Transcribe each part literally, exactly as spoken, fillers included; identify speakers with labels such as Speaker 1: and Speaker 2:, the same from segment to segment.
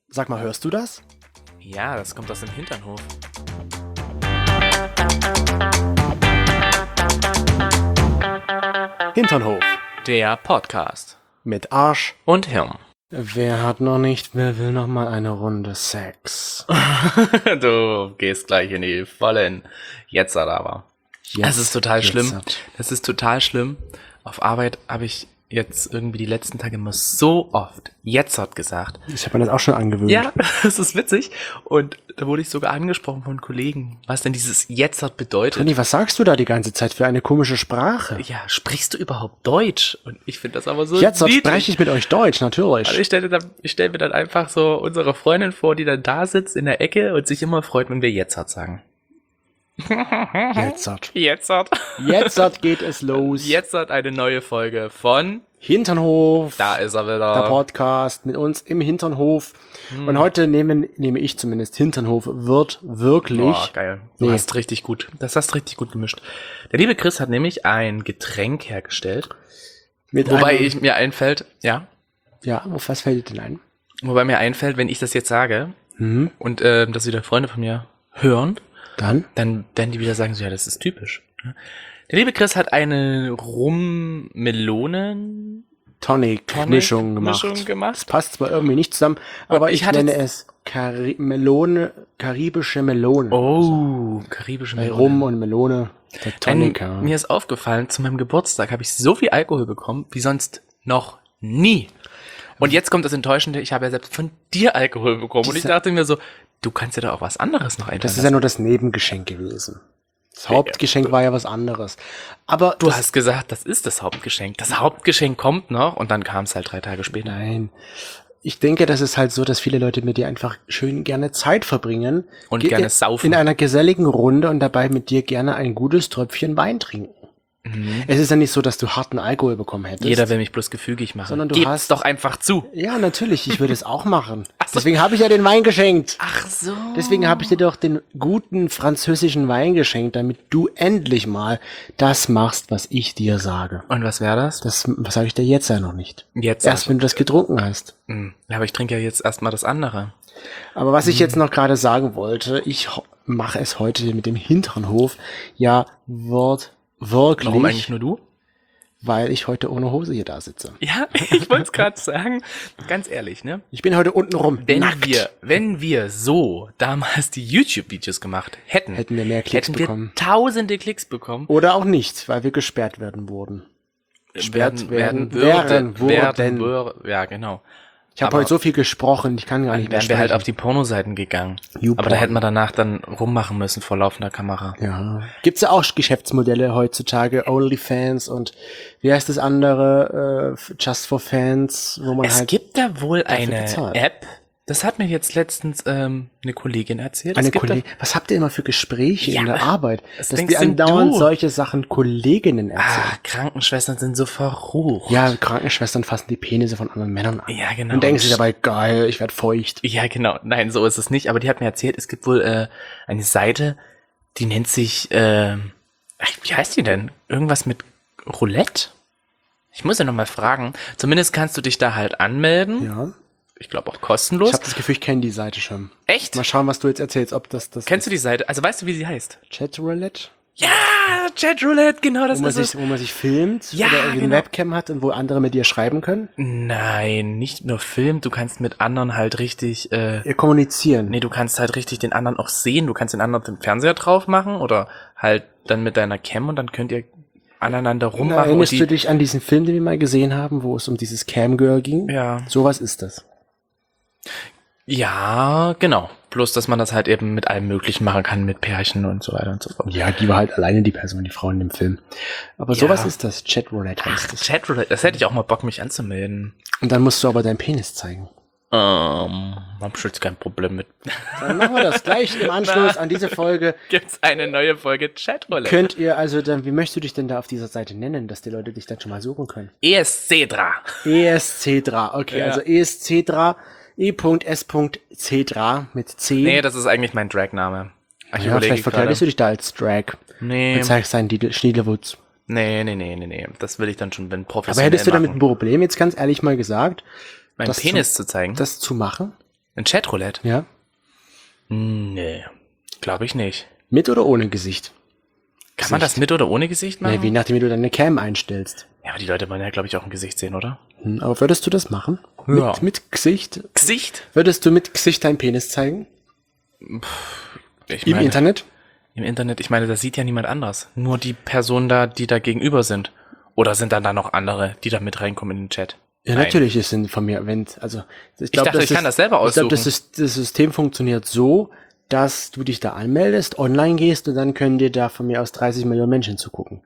Speaker 1: Sag mal, hörst du das?
Speaker 2: Ja, das kommt aus dem Hinternhof.
Speaker 1: Hinternhof.
Speaker 2: Der Podcast.
Speaker 1: Mit Arsch.
Speaker 2: Und Hirn.
Speaker 1: Wer hat noch nicht, wer will noch mal eine Runde Sex?
Speaker 2: Du gehst gleich in die vollen Jetzt aber.
Speaker 1: Jetzt,
Speaker 2: das ist total schlimm.
Speaker 1: Hat.
Speaker 2: Das ist total schlimm. Auf Arbeit habe ich jetzt irgendwie die letzten Tage immer so oft jetzt hat gesagt.
Speaker 1: Ich habe mir das auch schon angewöhnt.
Speaker 2: Ja, das ist witzig. Und da wurde ich sogar angesprochen von Kollegen, was denn dieses jetzt hat bedeutet.
Speaker 1: Toni, was sagst du da die ganze Zeit für eine komische Sprache?
Speaker 2: Ja, sprichst du überhaupt Deutsch? Und ich finde das aber so
Speaker 1: Jetzt
Speaker 2: niedlich.
Speaker 1: spreche ich mit euch Deutsch, natürlich.
Speaker 2: Also ich stelle dann, ich stell mir dann einfach so unsere Freundin vor, die dann da sitzt in der Ecke und sich immer freut, wenn wir jetzt hat sagen.
Speaker 1: Jetzt hat.
Speaker 2: Jetzt hat.
Speaker 1: Jetzt hat geht es los.
Speaker 2: Jetzt hat eine neue Folge von
Speaker 1: Hinternhof.
Speaker 2: Da ist er wieder.
Speaker 1: Der Podcast mit uns im Hinternhof. Hm. Und heute nehme, nehme ich zumindest Hinternhof wird wirklich.
Speaker 2: Boah, geil. Du
Speaker 1: nee.
Speaker 2: hast richtig gut. Das hast richtig gut gemischt. Der liebe Chris hat nämlich ein Getränk hergestellt.
Speaker 1: Mit
Speaker 2: wobei
Speaker 1: einem,
Speaker 2: ich, mir einfällt, ja.
Speaker 1: Ja, auf was fällt dir denn ein?
Speaker 2: Wobei mir einfällt, wenn ich das jetzt sage
Speaker 1: Mhm.
Speaker 2: und äh, das wieder Freunde von mir hören,
Speaker 1: Dann?
Speaker 2: dann werden die wieder sagen, so ja, das ist typisch. Der liebe Chris hat eine Rum-Melonen
Speaker 1: Tonic-Mischung gemacht.
Speaker 2: Mischung gemacht.
Speaker 1: Das passt zwar irgendwie nicht zusammen, aber
Speaker 2: ich
Speaker 1: ich,
Speaker 2: hatte
Speaker 1: nenne
Speaker 2: jetzt-
Speaker 1: es Kari Melone, karibische Melone.
Speaker 2: Oh, karibische
Speaker 1: Bei
Speaker 2: Melone.
Speaker 1: Rum und Melone, der Tonic.
Speaker 2: Ein, mir ist aufgefallen, zu meinem Geburtstag habe ich so viel Alkohol bekommen, wie sonst noch nie. Und jetzt kommt das Enttäuschende, ich habe ja selbst von dir Alkohol bekommen. Und ich
Speaker 1: Diese-
Speaker 2: dachte mir so, du kannst ja da auch was anderes noch
Speaker 1: Das ist ja
Speaker 2: einlassen.
Speaker 1: nur das Nebengeschenk gewesen. Das Hauptgeschenk war ja was anderes. Aber
Speaker 2: Du
Speaker 1: das,
Speaker 2: hast gesagt, das ist das Hauptgeschenk. Das Hauptgeschenk kommt noch und dann kam es halt drei Tage später.
Speaker 1: Nein. Ich denke, das ist halt so, dass viele Leute mit dir einfach schön gerne Zeit verbringen.
Speaker 2: Und
Speaker 1: Ge-
Speaker 2: gerne saufen.
Speaker 1: In einer geselligen Runde und dabei mit dir gerne ein gutes Tröpfchen Wein trinken.
Speaker 2: Mhm.
Speaker 1: Es ist ja nicht so, dass du harten Alkohol bekommen hättest.
Speaker 2: Jeder will mich bloß gefügig machen.
Speaker 1: Sondern du
Speaker 2: Gib's
Speaker 1: hast-
Speaker 2: doch einfach zu.
Speaker 1: Ja, natürlich. Ich würde es auch machen.
Speaker 2: Ach so.
Speaker 1: Deswegen habe ich ja den Wein geschenkt.
Speaker 2: Ach so.
Speaker 1: Deswegen habe ich dir doch den guten französischen Wein geschenkt, damit du endlich mal das machst, was ich dir sage.
Speaker 2: Und was wäre das?
Speaker 1: Das was sage ich dir jetzt ja noch nicht.
Speaker 2: Jetzt
Speaker 1: Erst wenn du das getrunken hast.
Speaker 2: Hm. Ja, aber ich trinke ja jetzt erstmal das andere.
Speaker 1: Aber was ich jetzt noch gerade sagen wollte, ich ho- mache es heute mit dem Hinternhof ja wort wirklich,
Speaker 2: Warum eigentlich nur du?
Speaker 1: weil ich heute ohne Hose hier da sitze.
Speaker 2: Ja, ich wollte es gerade sagen. Ganz ehrlich, ne?
Speaker 1: Ich bin heute unten rum
Speaker 2: Wenn
Speaker 1: nackt.
Speaker 2: wir, wenn wir so damals die YouTube-Videos gemacht hätten,
Speaker 1: Hätten wir mehr Klicks
Speaker 2: hätten wir
Speaker 1: bekommen.
Speaker 2: tausende Klicks bekommen.
Speaker 1: Oder auch nicht, weil wir gesperrt werden wurden. Gesperrt werden,
Speaker 2: werden,
Speaker 1: werden,
Speaker 2: werden,
Speaker 1: wurden.
Speaker 2: würden. Ja, genau.
Speaker 1: Ich habe
Speaker 2: Aber-
Speaker 1: heute so viel gesprochen, ich kann gar nicht
Speaker 2: Dann
Speaker 1: mehr
Speaker 2: wären wir halt auf
Speaker 1: sprechen.
Speaker 2: die Pornoseiten gegangen.
Speaker 1: YouPorn.
Speaker 2: Aber da hätten wir danach dann rummachen müssen vor laufender Kamera.
Speaker 1: Ja. Gibt's ja auch Geschäftsmodelle heutzutage, OnlyFans und wie heißt das andere, äh, Just for Fans, wo man
Speaker 2: Es
Speaker 1: halt
Speaker 2: gibt da wohl eine
Speaker 1: bezahlt.
Speaker 2: App, das hat mir jetzt letztens ähm, eine Kollegin erzählt.
Speaker 1: eine
Speaker 2: es gibt
Speaker 1: Kollegin. Was habt ihr immer für Gespräche
Speaker 2: Ja.
Speaker 1: in der Arbeit?
Speaker 2: Was
Speaker 1: Dass
Speaker 2: denkst
Speaker 1: die
Speaker 2: denn
Speaker 1: andauernd
Speaker 2: du?
Speaker 1: solche Sachen Kolleginnen
Speaker 2: Da,
Speaker 1: erzählen.
Speaker 2: ah, Krankenschwestern sind so verrucht.
Speaker 1: Ja, Krankenschwestern fassen die Penisse von anderen Männern an.
Speaker 2: Ja, genau.
Speaker 1: Und denken sich dabei, geil, ich werd feucht.
Speaker 2: Ja, genau. Nein, so ist es nicht. Aber die hat mir erzählt, es gibt wohl äh, eine Seite, die nennt sich, äh, ach, wie heißt die denn? Irgendwas mit Roulette? Ich muss ja noch mal fragen. Zumindest kannst du dich da halt anmelden.
Speaker 1: Ja.
Speaker 2: Ich glaube auch kostenlos.
Speaker 1: Ich habe das Gefühl, ich kenne die Seite schon.
Speaker 2: Echt?
Speaker 1: Mal schauen, was du jetzt erzählst, ob das das
Speaker 2: Kennst du die Seite? Also weißt du, wie sie heißt?
Speaker 1: Chatroulette?
Speaker 2: Ja, Chatroulette, genau, das
Speaker 1: Wo man,
Speaker 2: ist es.
Speaker 1: sich, wo man sich filmt
Speaker 2: Ja,
Speaker 1: oder irgendwie
Speaker 2: genau.
Speaker 1: eine Webcam hat und wo andere mit dir schreiben können?
Speaker 2: Nein, nicht nur Film, du kannst mit anderen halt richtig, äh,
Speaker 1: Ihr kommunizieren.
Speaker 2: nee, du kannst halt richtig den anderen auch sehen. Du kannst den anderen den Fernseher drauf machen oder halt dann mit deiner Cam und dann könnt ihr aneinander
Speaker 1: Und
Speaker 2: rummachen.
Speaker 1: erinnerst
Speaker 2: und
Speaker 1: du
Speaker 2: die,
Speaker 1: dich an diesen Film, den wir mal gesehen haben, wo es um dieses Camgirl ging?
Speaker 2: Ja.
Speaker 1: Sowas ist das.
Speaker 2: Ja, genau. Bloß, dass man das halt eben mit allem Möglichen machen kann, mit Pärchen und so weiter und so fort.
Speaker 1: Ja, die war halt alleine die Person, die Frau in dem Film. Aber
Speaker 2: Ja.
Speaker 1: sowas ist das. Chatroulette heißt
Speaker 2: Ach,
Speaker 1: es.
Speaker 2: Chatroulette, das hätte ich auch mal Bock, mich anzumelden.
Speaker 1: Und dann musst du aber deinen Penis zeigen.
Speaker 2: Ähm, hab ich jetzt kein Problem mit.
Speaker 1: Dann machen wir das gleich im Anschluss an diese Folge.
Speaker 2: Gibt's eine neue Folge Chatroulette?
Speaker 1: Könnt ihr also dann, wie möchtest du dich denn da auf dieser Seite nennen, dass die Leute dich dann schon mal suchen können?
Speaker 2: E S C D R A.
Speaker 1: ESCedra, okay,
Speaker 2: Ja.
Speaker 1: also ESCedra, E.S.Cedra mit C.
Speaker 2: Nee, das ist eigentlich mein Dragname. Ich
Speaker 1: ja, vielleicht verkleidest du dich da als Drag.
Speaker 2: Nee,
Speaker 1: Und zeigst deinen Diedel- Schniedelwutz.
Speaker 2: nee, nee, nee, nee, nee. Das will ich dann schon, wenn
Speaker 1: Aber
Speaker 2: professionell
Speaker 1: hättest du damit ein
Speaker 2: machen.
Speaker 1: Problem, jetzt ganz ehrlich mal gesagt,
Speaker 2: Mein
Speaker 1: das
Speaker 2: Penis zu, zeigen?
Speaker 1: das zu machen?
Speaker 2: Ein Chatroulette?
Speaker 1: Ja.
Speaker 2: Nee, glaube ich nicht.
Speaker 1: Mit oder ohne Gesicht?
Speaker 2: Kann Gesicht. man das mit oder ohne Gesicht machen?
Speaker 1: Ja, wie nachdem wie du deine Cam einstellst.
Speaker 2: Ja, aber die Leute wollen ja, glaube ich, auch ein Gesicht sehen, oder?
Speaker 1: Hm, aber würdest du das machen?
Speaker 2: Ja.
Speaker 1: Mit, mit Gesicht?
Speaker 2: Gesicht?
Speaker 1: Würdest du mit Gesicht deinen Penis zeigen?
Speaker 2: Ich
Speaker 1: Im
Speaker 2: meine,
Speaker 1: Internet?
Speaker 2: Im Internet, ich meine, das sieht ja niemand anders. Nur die Personen da, die da gegenüber sind. Oder sind dann da noch andere, die da mit reinkommen in den Chat?
Speaker 1: Ja,
Speaker 2: Nein.
Speaker 1: natürlich ist es von mir, wenn, also, ich,
Speaker 2: ich
Speaker 1: glaub,
Speaker 2: dachte,
Speaker 1: das
Speaker 2: ich
Speaker 1: ist,
Speaker 2: kann das selber aussuchen.
Speaker 1: Ich glaube, das, das System funktioniert so, dass du dich da anmeldest, online gehst und dann können dir da von mir aus dreißig Millionen Menschen zugucken.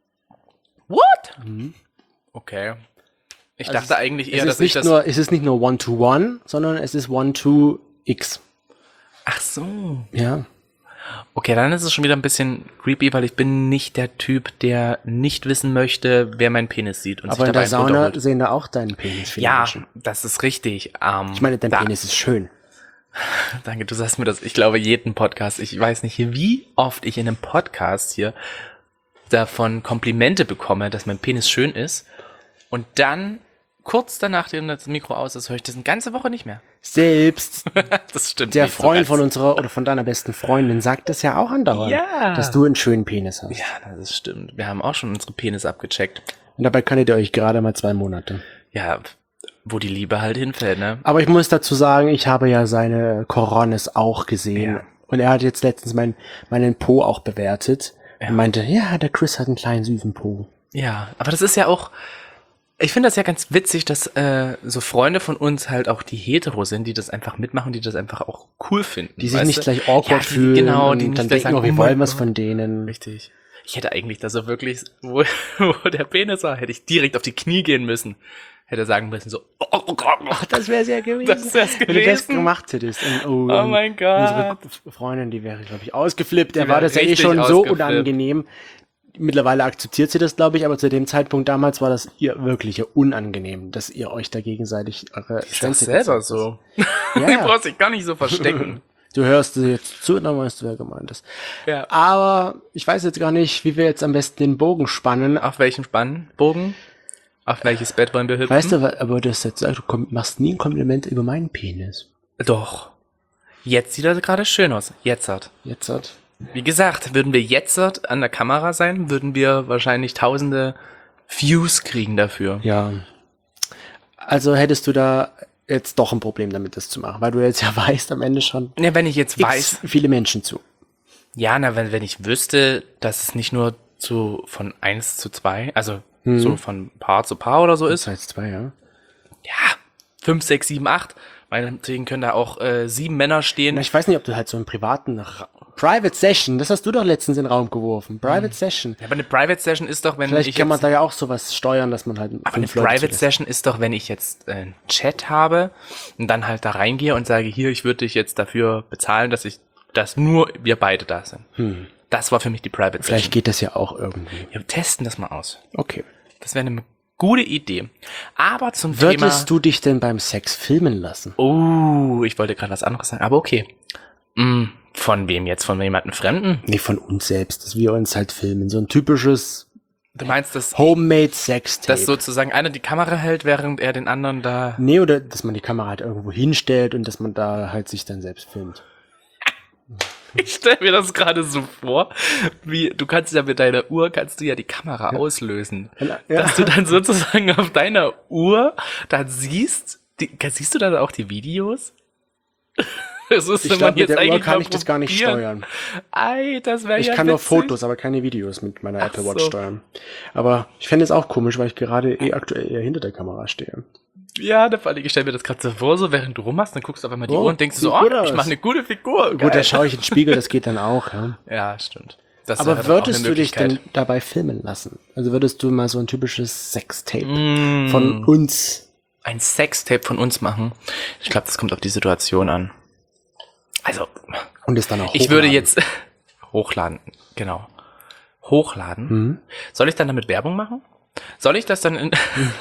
Speaker 2: What?
Speaker 1: Mhm.
Speaker 2: Okay. Ich
Speaker 1: Also
Speaker 2: dachte eigentlich eher,
Speaker 1: es ist
Speaker 2: dass ich
Speaker 1: nicht
Speaker 2: das...
Speaker 1: nur, es ist nicht nur One-to-One, sondern es ist One-to-X.
Speaker 2: Ach so.
Speaker 1: Ja.
Speaker 2: Okay, dann ist es schon wieder ein bisschen creepy, weil ich bin nicht der Typ, der nicht wissen möchte, wer meinen Penis sieht. Und
Speaker 1: Aber
Speaker 2: sich
Speaker 1: in
Speaker 2: dabei
Speaker 1: der Sauna
Speaker 2: runterholt.
Speaker 1: sehen da auch deinen Penis viele
Speaker 2: Ja,
Speaker 1: Menschen.
Speaker 2: das ist richtig. Ähm,
Speaker 1: Ich meine, dein
Speaker 2: da,
Speaker 1: Penis ist schön.
Speaker 2: Danke, du sagst mir das. Ich glaube, jeden Podcast. Ich weiß nicht, wie oft ich in einem Podcast hier davon Komplimente bekomme, dass mein Penis schön ist. Und dann, kurz danach, nachdem das Mikro aus ist, höre ich das eine ganze Woche nicht mehr.
Speaker 1: Selbst
Speaker 2: Das stimmt
Speaker 1: der
Speaker 2: nicht so
Speaker 1: Freund
Speaker 2: ganz.
Speaker 1: von unserer oder von deiner besten Freundin sagt das ja auch andauernd,
Speaker 2: Ja.
Speaker 1: dass du einen schönen Penis hast.
Speaker 2: Ja, das stimmt. Wir haben auch schon unsere Penis abgecheckt.
Speaker 1: Und dabei kanntet ihr euch gerade mal zwei Monate.
Speaker 2: Ja, wo die Liebe halt hinfällt, ne?
Speaker 1: Aber ich muss dazu sagen, ich habe ja seine Coronis auch gesehen.
Speaker 2: Ja.
Speaker 1: Und er hat jetzt letztens mein, meinen Po auch bewertet.
Speaker 2: Ja.
Speaker 1: Und meinte, ja, der Chris hat einen kleinen süßen Po.
Speaker 2: Ja, aber das ist ja auch, ich finde das ja ganz witzig, dass äh, so Freunde von uns halt auch die hetero sind, die das einfach mitmachen, die das einfach auch cool finden.
Speaker 1: Die sich
Speaker 2: weißt
Speaker 1: nicht
Speaker 2: du?
Speaker 1: gleich awkward
Speaker 2: Ja, die-
Speaker 1: fühlen
Speaker 2: genau,
Speaker 1: und
Speaker 2: die nicht
Speaker 1: dann
Speaker 2: gleich
Speaker 1: denken, oh,
Speaker 2: sagen,
Speaker 1: wir
Speaker 2: oh
Speaker 1: wollen
Speaker 2: mein
Speaker 1: was
Speaker 2: Gott.
Speaker 1: von denen.
Speaker 2: Richtig. Ich hätte eigentlich da so wirklich, wo, wo der Penis war, hätte ich direkt auf die Knie gehen müssen. Hätte sagen müssen so, oh, oh, oh, oh.
Speaker 1: Das wäre sehr gewesen.
Speaker 2: Das wär's
Speaker 1: Wenn du das
Speaker 2: gewesen.
Speaker 1: gemacht hättest. Und, oh,
Speaker 2: Oh
Speaker 1: und
Speaker 2: mein Gott.
Speaker 1: Unsere Freundin, die wäre, glaube ich, ausgeflippt. Der
Speaker 2: Die
Speaker 1: war
Speaker 2: wäre
Speaker 1: das ja eh
Speaker 2: richtig
Speaker 1: schon so
Speaker 2: ausgeflippt.
Speaker 1: unangenehm. Mittlerweile akzeptiert sie das, glaube ich, aber zu dem Zeitpunkt damals war das ihr wirklich ja unangenehm, dass ihr euch da gegenseitig eure
Speaker 2: Ist das
Speaker 1: Schwänze
Speaker 2: selber
Speaker 1: gezeigt
Speaker 2: so?
Speaker 1: habt.
Speaker 2: Die
Speaker 1: Ja,
Speaker 2: brauchst dich gar nicht so verstecken.
Speaker 1: du hörst dir jetzt zu und dann weißt du, wer gemeint ist.
Speaker 2: Ja.
Speaker 1: Aber ich weiß jetzt gar nicht, wie wir jetzt am besten den Bogen spannen.
Speaker 2: Auf welchen Spannbogen? Auf welches Bett wollen wir hüpfen?
Speaker 1: Weißt du, wa- aber du hast jetzt gesagt, du komm- machst nie ein Kompliment über meinen Penis.
Speaker 2: Doch. Jetzt sieht er gerade schön aus. Jetzt hat.
Speaker 1: Jetzt hat.
Speaker 2: Wie gesagt, würden wir jetzt an der Kamera sein, würden wir wahrscheinlich tausende Views kriegen dafür.
Speaker 1: Ja. Also hättest du da jetzt doch ein Problem damit, das zu machen, weil du jetzt ja weißt am Ende schon
Speaker 2: Ja, wenn ich jetzt
Speaker 1: X
Speaker 2: weiß,
Speaker 1: viele Menschen zu.
Speaker 2: ja, na, wenn, wenn ich wüsste, dass es nicht nur zu von eins zu zwei, also so von Paar zu Paar oder so ist,
Speaker 1: Das heißt zwei, ja.
Speaker 2: ja, fünf, sechs, sieben, acht, meinetwegen können da auch äh, sieben Männer stehen.
Speaker 1: Na, ich weiß nicht, ob du halt so einen privaten Ra- Private Session, das hast du doch letztens in den Raum geworfen. Private Session.
Speaker 2: Ja, aber eine Private Session ist doch, wenn
Speaker 1: Vielleicht
Speaker 2: ich
Speaker 1: kann man
Speaker 2: jetzt,
Speaker 1: da ja auch sowas steuern, dass man halt
Speaker 2: aber eine
Speaker 1: fünf Leute
Speaker 2: Private
Speaker 1: zulässt.
Speaker 2: Session ist doch, wenn ich jetzt äh, einen Chat habe und dann halt da reingehe und sage, hier, ich würde dich jetzt dafür bezahlen, dass ich, dass nur wir beide da sind.
Speaker 1: Hm.
Speaker 2: Das war für mich die Private
Speaker 1: Vielleicht
Speaker 2: Session.
Speaker 1: geht das ja auch irgendwie.
Speaker 2: Wir testen das mal aus.
Speaker 1: Okay.
Speaker 2: Das wäre eine gute Idee. Aber zum
Speaker 1: Würdest
Speaker 2: Thema...
Speaker 1: du dich denn beim Sex filmen lassen?
Speaker 2: Oh, ich wollte gerade was anderes sagen, aber okay. Mm, von wem jetzt? Von jemandem Fremden?
Speaker 1: Nee, von uns selbst, dass wir uns halt filmen. So ein typisches
Speaker 2: Du meinst, dass,
Speaker 1: Homemade Sex-Tape.
Speaker 2: dass sozusagen einer die Kamera hält, während er den anderen da...
Speaker 1: Nee, oder dass man die Kamera halt irgendwo hinstellt und dass man da halt sich dann selbst filmt.
Speaker 2: Ich stelle mir das gerade so vor, wie du kannst ja mit deiner Uhr, kannst du ja die Kamera auslösen.
Speaker 1: Ja.
Speaker 2: Dass du dann sozusagen auf deiner Uhr dann siehst, die, siehst du dann auch die Videos? Das ist
Speaker 1: Ich glaube, mit der Uhr kann ich das gar nicht steuern.
Speaker 2: Ei, das wäre
Speaker 1: Ich
Speaker 2: ja
Speaker 1: kann nur
Speaker 2: witzig.
Speaker 1: Fotos, aber keine Videos mit meiner
Speaker 2: Ach
Speaker 1: Apple Watch
Speaker 2: so.
Speaker 1: steuern. Aber ich fände es auch komisch, weil ich gerade eh aktuell eher hinter der Kamera stehe.
Speaker 2: Ja, der Fall, ich stelle mir das gerade so vor, so während du rummachst, dann guckst du auf einmal die
Speaker 1: Oh,
Speaker 2: Uhr und denkst
Speaker 1: sieht
Speaker 2: so,
Speaker 1: gut
Speaker 2: oh, ich
Speaker 1: aus.
Speaker 2: mache eine gute Figur.
Speaker 1: Gut, da
Speaker 2: Geil.
Speaker 1: schaue ich in den Spiegel, das geht dann auch. Ja.
Speaker 2: Ja, stimmt. Das
Speaker 1: Aber
Speaker 2: wäre
Speaker 1: würdest
Speaker 2: auch
Speaker 1: du
Speaker 2: eine
Speaker 1: dich denn
Speaker 2: Möglichkeit.
Speaker 1: dabei filmen lassen? Also würdest du mal so ein typisches Sextape
Speaker 2: Mm.
Speaker 1: von uns?
Speaker 2: ein Sextape von uns machen? Ich glaube, das kommt auf die Situation an. Also,
Speaker 1: Und es dann auch
Speaker 2: ich würde
Speaker 1: hochladen?
Speaker 2: jetzt hochladen, genau. Hochladen.
Speaker 1: Mhm.
Speaker 2: Soll ich dann damit Werbung machen? Soll ich das dann in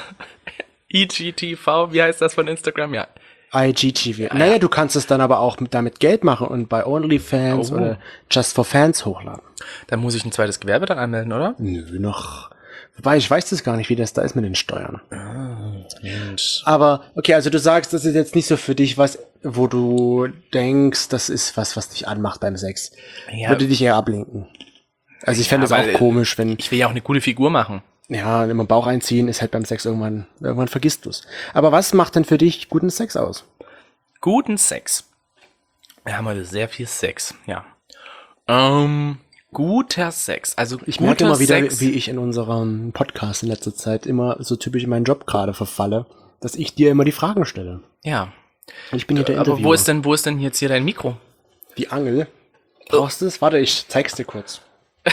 Speaker 2: I G T V, wie heißt das von Instagram? Ja.
Speaker 1: I G T V. Naja, du kannst es dann aber auch mit, damit Geld machen und bei OnlyFans
Speaker 2: Oh.
Speaker 1: oder Just for Fans hochladen.
Speaker 2: Dann muss ich ein zweites Gewerbe dann anmelden, oder?
Speaker 1: Nö, noch. Wobei, ich weiß das gar nicht, wie das da ist mit den Steuern.
Speaker 2: Ah, Mensch.
Speaker 1: Aber, okay, also du sagst, das ist jetzt nicht so für dich was, wo du denkst, das ist was, was dich anmacht beim Sex.
Speaker 2: Ja.
Speaker 1: Würde dich eher ablenken. Also ich
Speaker 2: Ja,
Speaker 1: fände es
Speaker 2: weil,
Speaker 1: auch komisch, wenn,
Speaker 2: Ich will ja auch eine coole Figur machen.
Speaker 1: ja, immer Bauch einziehen ist halt beim Sex irgendwann, irgendwann vergisst du's. Aber was macht denn für dich guten Sex aus?
Speaker 2: Guten Sex. Wir haben heute sehr viel Sex, ja. Ähm, guter Sex. Also
Speaker 1: Ich
Speaker 2: guter
Speaker 1: merke immer wieder,
Speaker 2: Sex.
Speaker 1: wie ich in unserem Podcast in letzter Zeit immer so typisch in meinen Job gerade verfalle, dass ich dir immer die Fragen stelle.
Speaker 2: Ja.
Speaker 1: Und ich bin hier der
Speaker 2: Aber
Speaker 1: Interviewer.
Speaker 2: wo ist denn, wo ist denn jetzt hier dein Mikro?
Speaker 1: Die Angel? Brauchst du es? Warte, ich zeig's dir kurz.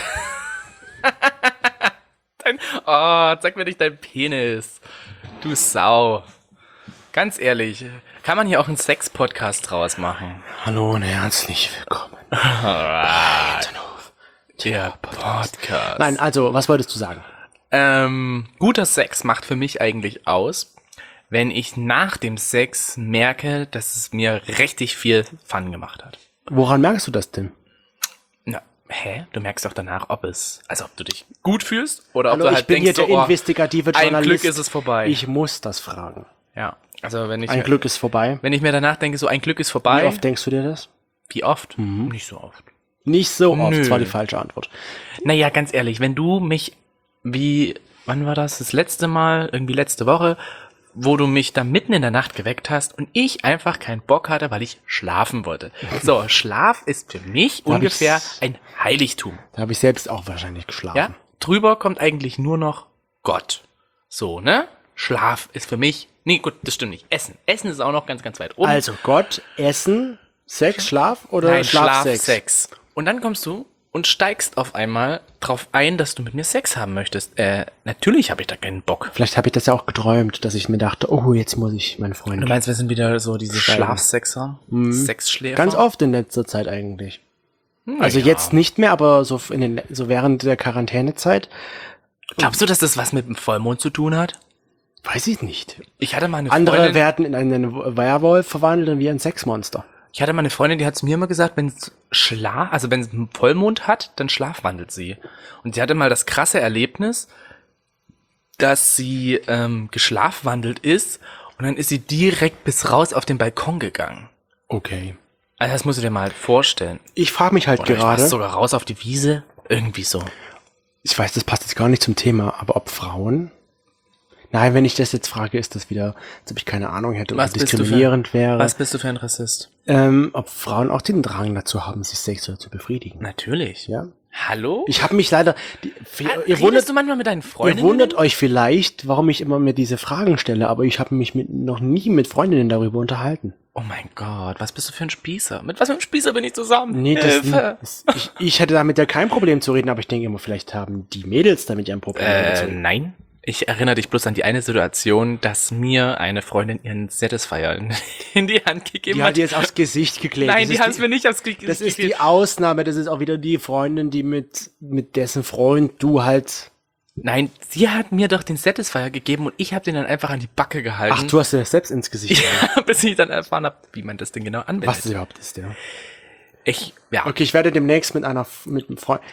Speaker 2: Dein, oh, zeig mir nicht deinen Penis. Du Sau. Ganz ehrlich, kann man hier auch einen Sex-Podcast draus machen?
Speaker 1: Hallo und herzlich willkommen.
Speaker 2: Der Podcast.
Speaker 1: Nein, also, was wolltest du sagen?
Speaker 2: Ähm, guter Sex macht für mich eigentlich aus, wenn ich nach dem Sex merke, dass es mir richtig viel Fun gemacht hat.
Speaker 1: Woran merkst du das denn?
Speaker 2: Na, hä? Du merkst doch danach, ob es, also ob du dich gut fühlst oder
Speaker 1: Hallo,
Speaker 2: ob du
Speaker 1: ich
Speaker 2: halt
Speaker 1: bin
Speaker 2: denkst,
Speaker 1: hier der
Speaker 2: so, oh,
Speaker 1: investigative
Speaker 2: ein
Speaker 1: Journalist.
Speaker 2: Glück ist es vorbei.
Speaker 1: Ich muss das fragen.
Speaker 2: Ja, also wenn ich,
Speaker 1: Ein Glück ist vorbei.
Speaker 2: wenn ich mir danach denke, so ein Glück ist vorbei.
Speaker 1: Wie oft denkst du dir das?
Speaker 2: Wie oft? Nicht so oft.
Speaker 1: Nicht so oft,
Speaker 2: Nö.
Speaker 1: das war die falsche Antwort.
Speaker 2: Naja, ganz ehrlich, wenn du mich wie, wann war das? Das letzte Mal, irgendwie letzte Woche, wo du mich da mitten in der Nacht geweckt hast und ich einfach keinen Bock hatte, weil ich schlafen wollte. So, Schlaf ist für mich
Speaker 1: Da hab
Speaker 2: ungefähr
Speaker 1: ich's-
Speaker 2: ein Heiligtum.
Speaker 1: Da habe ich selbst auch wahrscheinlich geschlafen.
Speaker 2: Ja? Drüber kommt eigentlich nur noch Gott. So, ne? Schlaf ist für mich, nee, gut, das stimmt nicht. Essen. Essen ist auch noch ganz, ganz weit oben.
Speaker 1: Also Gott, Essen, Sex, Schlaf oder
Speaker 2: Nein,
Speaker 1: Schlaf,
Speaker 2: Schlaf,
Speaker 1: Sex?
Speaker 2: Sex. Und dann kommst du und steigst auf einmal drauf ein, dass du mit mir Sex haben möchtest. Äh, natürlich habe ich da keinen Bock.
Speaker 1: Vielleicht habe ich das ja auch geträumt, dass ich mir dachte, oh, jetzt muss ich meinen Freund.
Speaker 2: Du meinst, wir sind wieder so diese
Speaker 1: Steigen.
Speaker 2: Schlafsexer? Sexschläfer?
Speaker 1: Ganz oft in letzter Zeit eigentlich. Also
Speaker 2: ja.
Speaker 1: jetzt nicht mehr, aber so in den, so während der Quarantänezeit,
Speaker 2: Glaubst du, dass das was mit dem Vollmond zu tun hat?
Speaker 1: weiß ich nicht.
Speaker 2: Ich hatte mal eine
Speaker 1: Andere
Speaker 2: Freundin,
Speaker 1: werden in einen Werwolf verwandelt und wie ein Sexmonster.
Speaker 2: ich hatte mal eine Freundin, die hat zu mir immer gesagt, wenn es Schlaf, also wenn es einen Vollmond hat, dann schlafwandelt sie. Und sie hatte mal das krasse Erlebnis, dass sie ähm, geschlafwandelt ist und dann ist sie direkt bis raus auf den Balkon gegangen.
Speaker 1: Okay.
Speaker 2: Also das musst du dir mal vorstellen.
Speaker 1: Ich frage mich halt
Speaker 2: Oder
Speaker 1: gerade,
Speaker 2: fast sogar raus auf die Wiese. Irgendwie so.
Speaker 1: ich weiß, das passt jetzt gar nicht zum Thema, aber ob Frauen... Nein, wenn ich das jetzt frage, ist das wieder, als ob ich keine Ahnung hätte oder
Speaker 2: Was bist du für-
Speaker 1: diskriminierend wäre.
Speaker 2: Was bist du für ein Rassist?
Speaker 1: Ähm, ob Frauen auch den Drang dazu haben, sich sexuell zu befriedigen.
Speaker 2: Natürlich.
Speaker 1: Ja.
Speaker 2: Hallo?
Speaker 1: Ich habe mich leider... Die, ihr,
Speaker 2: Redest
Speaker 1: wundert,
Speaker 2: du manchmal mit deinen
Speaker 1: ihr
Speaker 2: Freundinnen?
Speaker 1: wundert euch vielleicht, warum ich immer mir diese Fragen stelle, aber ich habe mich mit, noch nie mit Freundinnen darüber unterhalten.
Speaker 2: Oh mein Gott, was bist du für ein Spießer? Mit was für einem Spießer bin ich zusammen?
Speaker 1: Nee, das,
Speaker 2: Hilfe.
Speaker 1: das ich, ich hätte damit ja kein Problem zu reden, aber ich denke immer, vielleicht haben die Mädels damit ja ein Problem. darüber zu
Speaker 2: Äh,
Speaker 1: reden.
Speaker 2: nein. Ich erinnere dich bloß an die eine Situation, dass mir eine Freundin ihren Satisfier in, in die Hand gegeben
Speaker 1: Die
Speaker 2: hat.
Speaker 1: hat jetzt aufs Gesicht geklebt.
Speaker 2: Nein,
Speaker 1: Das
Speaker 2: die
Speaker 1: ist
Speaker 2: haben es mir nicht aufs Gesicht
Speaker 1: Das ist die Ausnahme, das ist auch wieder die Freundin, die mit, mit dessen Freund du halt...
Speaker 2: Nein, sie hat mir doch den Satisfier gegeben und ich habe den dann einfach an die Backe gehalten.
Speaker 1: Ach, du hast dir das selbst ins Gesicht gehalten.
Speaker 2: Ja, bis ich dann erfahren habe, wie man das Ding genau anwendet.
Speaker 1: Was das überhaupt ist, ja.
Speaker 2: Ich, ja.
Speaker 1: Okay, ich werde demnächst mit einer, mit einem Freund...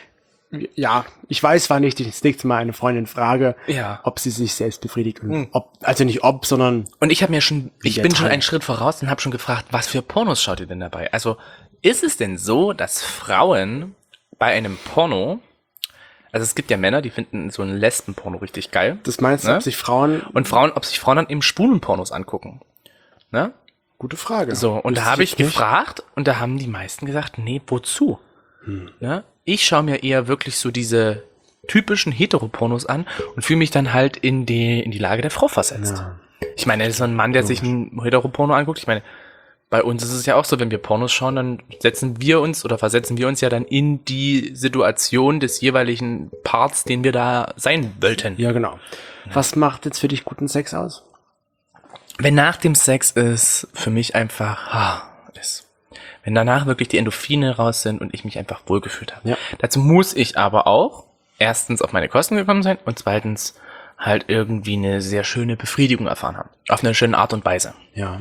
Speaker 1: Ja, ich weiß, wann ich das nächste Mal eine Freundin frage,
Speaker 2: Ja.
Speaker 1: ob sie sich selbst befriedigt. Und ob, also nicht ob, sondern...
Speaker 2: Und ich habe mir schon, ich
Speaker 1: der
Speaker 2: bin schon
Speaker 1: Teil.
Speaker 2: einen Schritt voraus und habe schon gefragt, was für Pornos schaut ihr denn dabei? Also ist es denn so, dass Frauen bei einem Porno, also es gibt ja Männer, die finden so ein Lesben-Porno richtig geil.
Speaker 1: Das meinst du,
Speaker 2: Ne?
Speaker 1: ob sich Frauen...
Speaker 2: Und Frauen, ob sich Frauen dann eben schwulen Pornos angucken. Ne?
Speaker 1: Gute Frage.
Speaker 2: So, und da
Speaker 1: Wusste
Speaker 2: habe ich
Speaker 1: jetzt nicht.
Speaker 2: gefragt und da haben die meisten gesagt, nee, wozu?
Speaker 1: Hm.
Speaker 2: Ne? Ich schaue mir eher wirklich so diese typischen Heteropornos an und fühle mich dann halt in die, in die Lage der Frau versetzt.
Speaker 1: Ja.
Speaker 2: Ich meine, das ist so ein Mann, der sich ein Heteroporno anguckt. Ich meine, bei uns ist es ja auch so, wenn wir Pornos schauen, dann setzen wir uns oder versetzen wir uns ja dann in die Situation des jeweiligen Parts, den wir da sein wollten.
Speaker 1: Ja, genau. Was macht jetzt für dich guten Sex aus?
Speaker 2: Wenn nach dem Sex ist, für mich einfach, ah, ist, wenn danach wirklich die Endorphine raus sind und ich mich einfach wohlgefühlt habe.
Speaker 1: Ja.
Speaker 2: Dazu muss ich aber auch erstens auf meine Kosten gekommen sein und zweitens halt irgendwie eine sehr schöne Befriedigung erfahren haben. Auf eine schöne Art und Weise.
Speaker 1: Ja.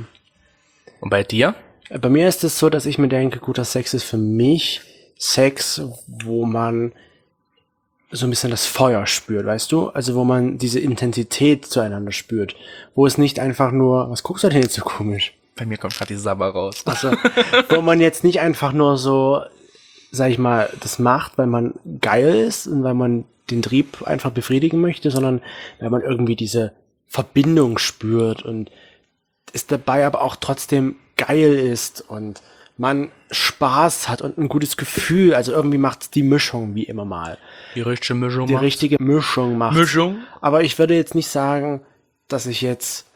Speaker 2: Und bei dir?
Speaker 1: Bei mir ist es so, dass ich mir denke, guter Sex ist für mich Sex, wo man so ein bisschen das Feuer spürt, weißt du? Also wo man diese Intensität zueinander spürt. Wo es nicht einfach nur, was guckst du denn jetzt so komisch?
Speaker 2: Bei mir kommt gerade die Sabber raus.
Speaker 1: Also, wo man jetzt nicht einfach nur so, sag ich mal, das macht, weil man geil ist und weil man den Trieb einfach befriedigen möchte, sondern weil man irgendwie diese Verbindung spürt und es dabei aber auch trotzdem geil ist und man Spaß hat und ein gutes Gefühl. Also irgendwie macht die Mischung wie immer mal.
Speaker 2: Die richtige Mischung
Speaker 1: Die
Speaker 2: macht.
Speaker 1: richtige Mischung macht.
Speaker 2: Mischung?
Speaker 1: Aber ich würde jetzt nicht sagen, dass ich jetzt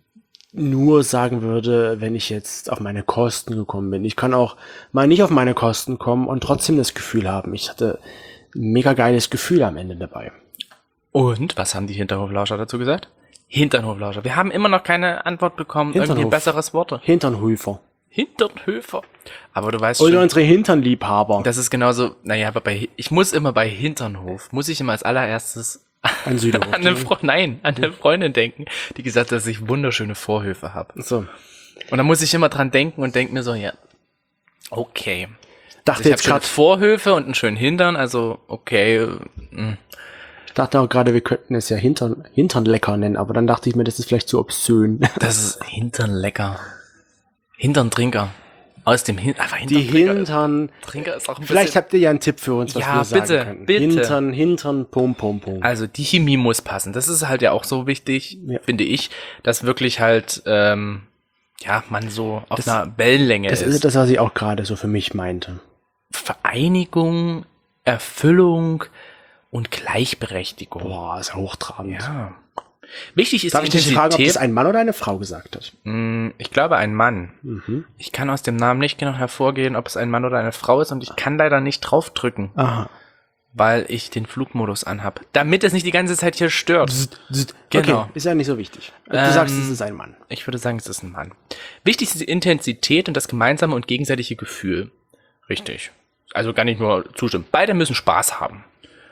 Speaker 1: nur sagen würde, wenn ich jetzt auf meine Kosten gekommen bin. Ich kann auch mal nicht auf meine Kosten kommen und trotzdem das Gefühl haben. Ich hatte ein mega geiles Gefühl am Ende dabei.
Speaker 2: Und was haben die Hinterhoflauscher dazu gesagt? Hinternhoflauscher. Wir haben immer noch keine Antwort bekommen.
Speaker 1: Hinternhof.
Speaker 2: Irgendwie ein besseres Wort.
Speaker 1: Hinternhöfer.
Speaker 2: Hinternhöfer. Aber du weißt
Speaker 1: Oder
Speaker 2: schon,
Speaker 1: unsere Hinternliebhaber.
Speaker 2: das ist genauso, naja, aber bei, ich muss immer bei Hinternhof, muss ich immer als allererstes
Speaker 1: Ein Süderhof.
Speaker 2: an eine Fre- nein, an eine Freundin denken, die gesagt hat, dass ich wunderschöne Vorhöfe habe.
Speaker 1: So.
Speaker 2: Und dann muss ich immer dran denken und denke mir so, ja, okay.
Speaker 1: Dachte
Speaker 2: Ich habe
Speaker 1: jetzt
Speaker 2: schöne
Speaker 1: gerade,
Speaker 2: Vorhöfe und einen schönen Hintern, also okay. mh.
Speaker 1: ich dachte auch gerade, wir könnten es ja Hintern, Hintern lecker nennen, aber dann dachte ich mir, das ist vielleicht zu obszön.
Speaker 2: Das ist Hintern lecker. Hintern Trinker. Aus dem Hintern. Aber
Speaker 1: Die
Speaker 2: Hintern
Speaker 1: Hintern.
Speaker 2: Trinker ist auch ein
Speaker 1: Vielleicht
Speaker 2: bisschen.
Speaker 1: habt ihr ja einen Tipp für uns, was
Speaker 2: Ja,
Speaker 1: wir sagen
Speaker 2: bitte,
Speaker 1: könnten.
Speaker 2: bitte.
Speaker 1: Hintern, Hintern, pum, pum, pum.
Speaker 2: Also die Chemie muss passen. Das ist halt ja auch so wichtig,
Speaker 1: Ja.
Speaker 2: finde ich, dass wirklich halt, ähm, ja, man so auf
Speaker 1: Das-
Speaker 2: einer Wellenlänge
Speaker 1: Das
Speaker 2: ist.
Speaker 1: ist das, was ich auch gerade so für mich meinte.
Speaker 2: Vereinigung, Erfüllung und Gleichberechtigung.
Speaker 1: Boah, ist ja hochtrabend.
Speaker 2: Ja. Wichtig ist
Speaker 1: Darf ich dich fragen, ob das
Speaker 2: Intensität.
Speaker 1: ein Mann oder eine Frau gesagt hat?
Speaker 2: Mm, Ich glaube, ein Mann.
Speaker 1: Mhm.
Speaker 2: Ich kann aus dem Namen nicht genau hervorgehen, ob es ein Mann oder eine Frau ist und ich kann leider nicht draufdrücken,
Speaker 1: Aha.
Speaker 2: weil ich den Flugmodus anhab, damit es nicht die ganze Zeit hier stört. Genau.
Speaker 1: Okay, ist ja nicht so wichtig. Du
Speaker 2: Ähm,
Speaker 1: sagst, es ist ein Mann.
Speaker 2: Ich würde sagen, es ist ein Mann. Wichtig ist die Intensität und das gemeinsame und gegenseitige Gefühl. Richtig. Also gar nicht nur zustimmen. Beide müssen Spaß haben.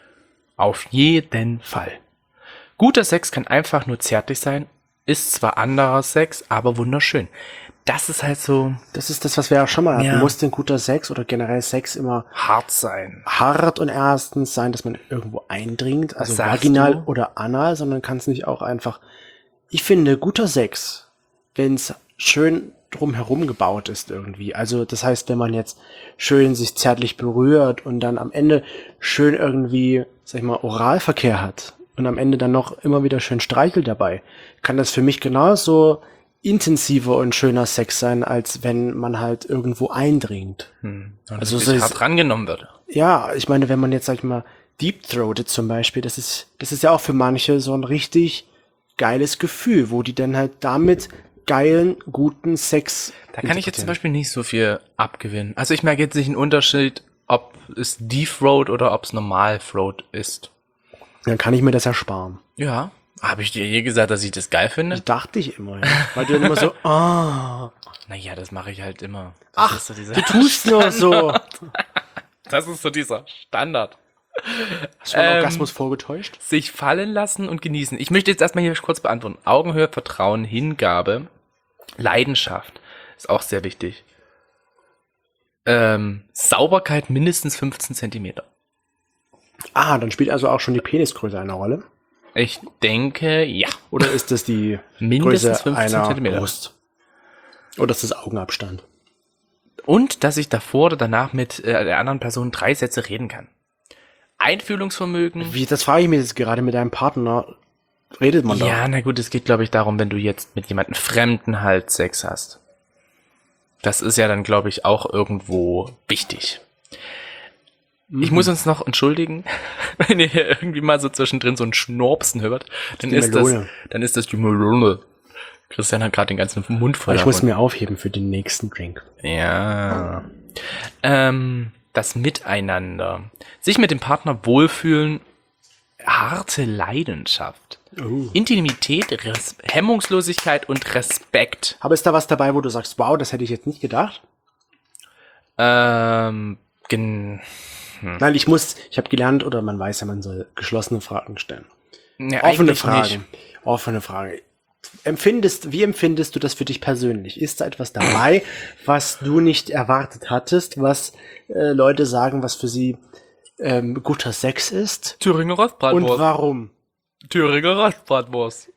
Speaker 2: Auf jeden Fall. Guter Sex kann einfach nur zärtlich sein, ist zwar anderer Sex, aber wunderschön. Das ist halt so
Speaker 1: Das ist das, was wir ja schon mal hatten.
Speaker 2: Ja.
Speaker 1: Muss denn guter Sex oder generell Sex immer
Speaker 2: hart sein.
Speaker 1: hart und erstens sein, dass man irgendwo eindringt, also
Speaker 2: sagst
Speaker 1: vaginal
Speaker 2: du?
Speaker 1: oder anal, sondern kann es nicht auch einfach. Ich finde, guter Sex, wenn es schön drumherum gebaut ist irgendwie. Also das heißt, wenn man jetzt schön sich zärtlich berührt und dann am Ende schön irgendwie, sag ich mal, Oralverkehr hat und am Ende dann noch immer wieder schön streichelt dabei, kann das für mich genauso intensiver und schöner Sex sein, als wenn man halt irgendwo eindringt.
Speaker 2: Hm. Und
Speaker 1: Also
Speaker 2: also
Speaker 1: so
Speaker 2: hart
Speaker 1: ist-
Speaker 2: rangenommen wird.
Speaker 1: Ja, ich meine, wenn man jetzt, sag ich mal, deep-throatet zum Beispiel, das ist, das ist ja auch für manche so ein richtig geiles Gefühl, wo die dann halt damit geilen, guten Sex.
Speaker 2: Da kann ich jetzt zum
Speaker 1: interpretieren.
Speaker 2: Beispiel nicht so viel abgewinnen. Also ich merke jetzt nicht einen Unterschied, ob es Deep Throat oder ob es Normal Throat ist.
Speaker 1: Dann kann ich mir das ersparen.
Speaker 2: Ja. Habe ich dir je gesagt, dass ich das geil finde?
Speaker 1: Das dachte ich immer, ja. Weil du dann immer so, ah,
Speaker 2: Naja, das mache ich halt immer. Das
Speaker 1: ach,
Speaker 2: ist so dieser,
Speaker 1: du tust nur so.
Speaker 2: das ist so dieser Standard.
Speaker 1: Hast du einen
Speaker 2: Ähm,
Speaker 1: Orgasmus vorgetäuscht?
Speaker 2: Sich fallen lassen und genießen. Ich möchte jetzt erstmal hier kurz beantworten. Augenhöhe, Vertrauen, Hingabe, Leidenschaft ist auch sehr wichtig. Ähm, Sauberkeit mindestens fünfzehn Zentimeter.
Speaker 1: Ah, dann spielt also auch schon die Penisgröße eine Rolle.
Speaker 2: Ich denke, ja.
Speaker 1: Oder ist das die
Speaker 2: Mindestens
Speaker 1: Größe
Speaker 2: fünfzehn
Speaker 1: einer
Speaker 2: Zentimeter.
Speaker 1: Brust? Oder ist das Augenabstand?
Speaker 2: Und dass ich davor oder danach mit äh, der anderen Person drei Sätze reden kann. Einfühlungsvermögen.
Speaker 1: Wie, das frage ich mich jetzt gerade mit deinem Partner. Redet man da?
Speaker 2: Ja, na gut, es geht, glaube ich, darum, wenn du jetzt mit jemandem Fremden halt Sex hast. Das ist ja dann, glaube ich, auch irgendwo wichtig. Ich muss uns noch entschuldigen, wenn ihr hier irgendwie mal so zwischendrin so ein Schnorpsen hört, dann
Speaker 1: Die
Speaker 2: ist das,
Speaker 1: Melone.
Speaker 2: dann ist das die Melone. Christian hat gerade den ganzen Mund voll.
Speaker 1: Aber ich muss
Speaker 2: davon.
Speaker 1: mir aufheben für den nächsten Drink.
Speaker 2: Ja. Ähm, das Miteinander. Sich mit dem Partner wohlfühlen. Harte Leidenschaft.
Speaker 1: Oh.
Speaker 2: Intimität, Res- Hemmungslosigkeit und Respekt.
Speaker 1: Aber ist da was dabei, wo du sagst, wow, das hätte ich jetzt nicht gedacht?
Speaker 2: Ähm, gen
Speaker 1: Nein, ich muss, ich habe gelernt, oder man weiß ja, man soll geschlossene Fragen stellen.
Speaker 2: ja,
Speaker 1: Offene
Speaker 2: eigentlich
Speaker 1: Fragen.
Speaker 2: nicht.
Speaker 1: Offene Frage. Empfindest, wie empfindest du das für dich persönlich? Ist da etwas dabei, was du nicht erwartet hattest, was äh, Leute sagen, was für sie ähm, guter Sex ist?
Speaker 2: Thüringer
Speaker 1: Und
Speaker 2: Rostbratwurst.
Speaker 1: warum?
Speaker 2: Thüringer Rostbratwurst.